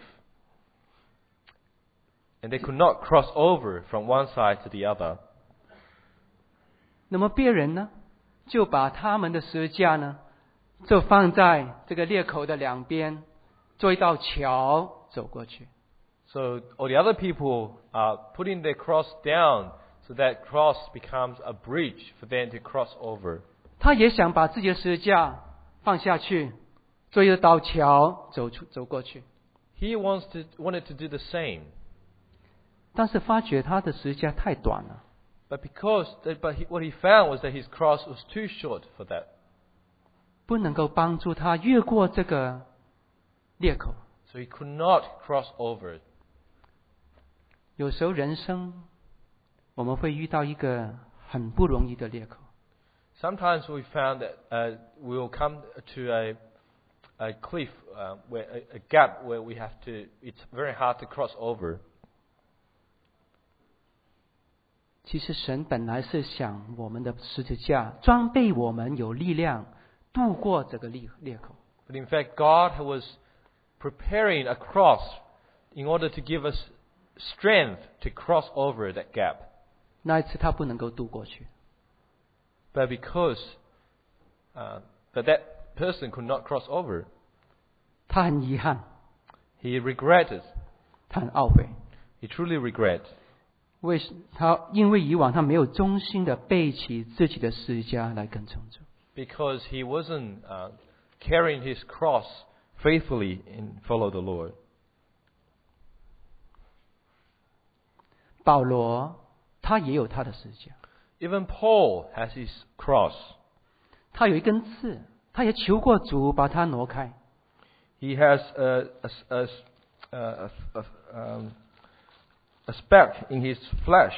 And they could not cross over from one side to the other. 那么别人呢，就把他们的十字架呢，就放在这个裂口的两边，做一道桥走过去。 So all the other people are putting their cross down so that cross becomes a bridge for them to cross over. 他也想把自己的十字架放下去，做一道桥走过去。 He wanted to do the same. 但是发觉他的十字架太短了， But what he found was that his cross was too short for that. 不能够帮助他越过这个裂口。 So he could not cross over. 有时候人生我们会遇到一个很不容易的裂口， Sometimes we found that we will come to a cliff, a gap where it's very hard to cross over. 其实神本来是想我们的十字架装备我们有力量度过这个裂口。 But in fact, God was preparing a cross in order to give us strength to cross over that gap. 那一次他不能够度过去， But because that person could not cross over, 他很遗憾， he regretted. 他很懊悔。 He truly regret. 因为以往他没有忠心的背起自己的十字架来跟从主。 Because he wasn't carrying his cross faithfully and follow the Lord. 保罗他也有他的十字架， Even Paul has his cross. 他有一根刺，他也求过主把它挪开。 He has a speck in his flesh.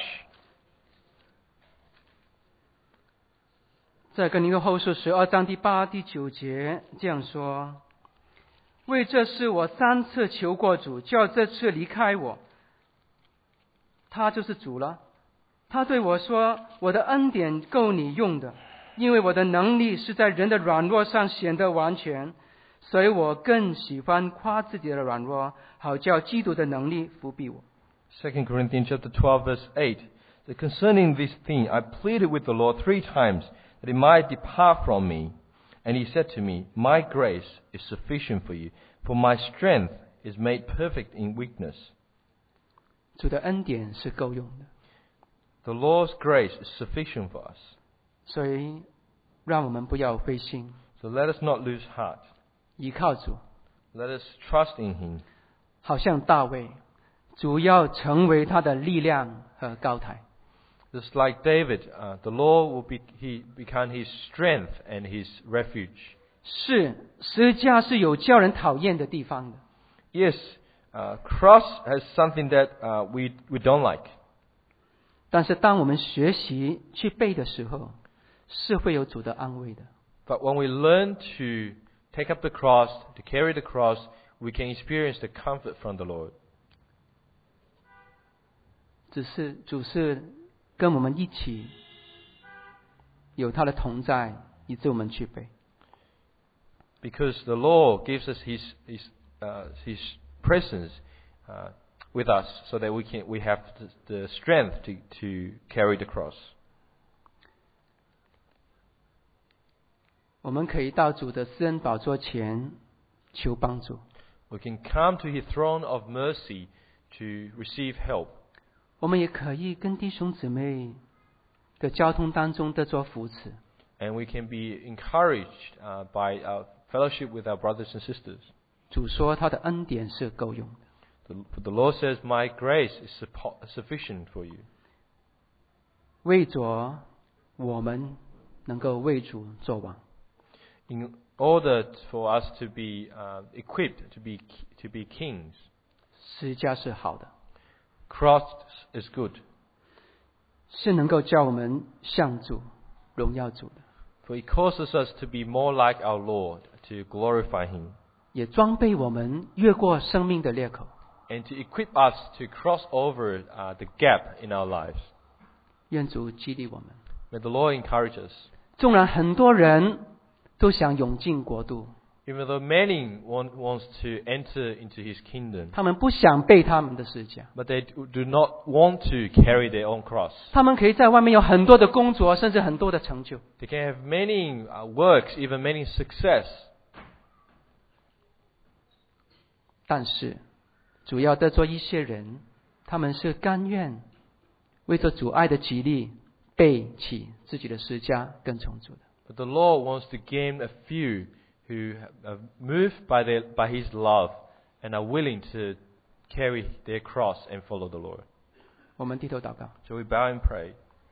在哥林多后书12章第8、第9节这样说：为这事我3次求过主，叫这次离开我。他就是主了。他对我说：我的恩典够你用的，因为我的能力是在人的软弱上显得完全，所以我更喜欢夸自己的软弱，好叫基督的能力覆庇我。 2 Corinthians chapter 12 verse 8. That concerning this thing I pleaded with the Lord 3 times that it might depart from me. And he said to me, My grace is sufficient for you, for my strength is made perfect in weakness. 主的恩典是够用的， The Lord's grace is sufficient for us. 所以让我们不要灰心， So let us not lose heart. 依靠主， Let us trust in him. 好像大卫，主要成为他的力量和高台。 Just like David, the Lord he become his strength and his refuge. 是十字架是有叫人讨厌的地方的， Yes, cross as something that we don't like. 但是当我们学习去背的时候，是会有主的安慰的。 But when we learn to take up the cross, to carry the cross, we can experience the comfort from the Lord. 只是主是跟我们一起有他的同在，以致我们去背。 Because the Lord gives us His presence with us, so that we have the strength to carry the cross. 我们可以到主的施恩宝座前求帮助。 We can come to His throne of mercy to receive help. 我们也可以跟弟兄姊妹的交通当中得着扶持。 And we can be encouraged by our fellowship with our brothers and sisters. 主说他的恩典是够用的。 The Lord says, "My grace is sufficient for you." 为着我们能够为主作王。 In order for us to be equipped to be kings. 十字架是好的， Cross is good. 是能够叫我们向主荣耀主的， For it causes us to be more like our Lord, to glorify Him. 也装备我们越过生命的裂口。 And to equip us to cross over the gap in our lives. 愿主激励我们。 May the Lord encourage us. 纵然很多人都想涌进国度， Even though many wants to enter into His kingdom, 他们不想背他们的十字架， but they do not want to carry their own cross. 他们可以在外面有很多的工作，甚至很多的成就， They can have many works, even many success. 但是主要得着一些人，他们是甘愿为着主爱的激励，背起自己的十字架跟从主的。 But the Lord wants to gain a few who are moved by His love and are willing to carry their cross and follow the Lord. 我们低头祷告。 So we bow and pray.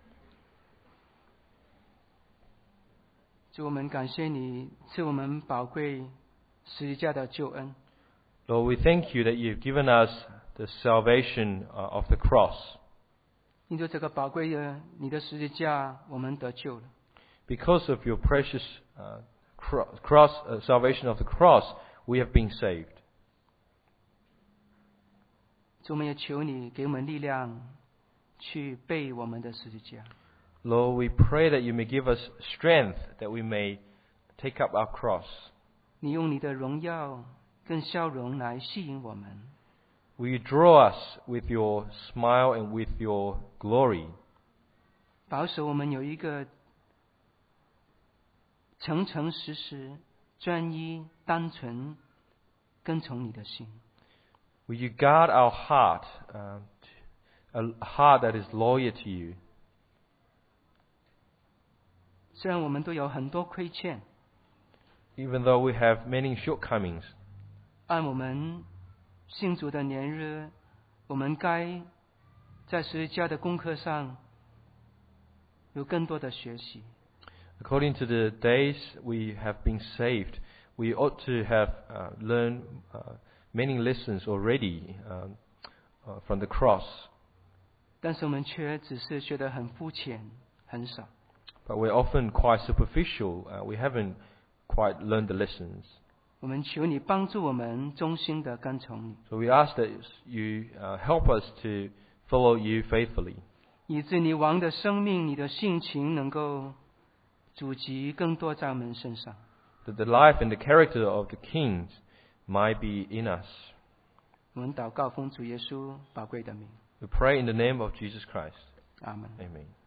主，我们感谢你赐我们宝贵十字架的救恩。 Lord, we thank you that you've given us the salvation of the cross. 因着这个宝贵的你的十字架，我们得救了。 Because of your precious salvation of the cross, we have been saved. 主，我们也求你给我们力量，去背我们的十字架。 Lord, we pray that you may give us strength that we may take up our cross. 你用你的荣耀跟笑容来吸引我们， Will you draw us with your smile and with your glory? 保守我们有一个诚诚实实、专一、单纯跟从你的心。 Will you guard our heart, a heart that is loyal to you? 虽然我们都有很多亏欠， Even though we have many shortcomings, 按我们信主的年日，我们该在十字架的功课上有更多的学习。 according to the days we have been saved, we ought to have learned many lessons already from the cross. 但是我们却只是学得很肤浅，很少。 But we're often quite superficial. We haven't quite learned the lessons. 我们求你帮助我们忠心的跟从你， So we ask that you help us to follow you faithfully, 以致你王的生命、你的性情能够祖籍更多在我们身上。 that the life and the character of the kings might be in us. 我们祷告奉主耶稣宝贵的名， We pray in the name of Jesus Christ. 阿门。 Amen.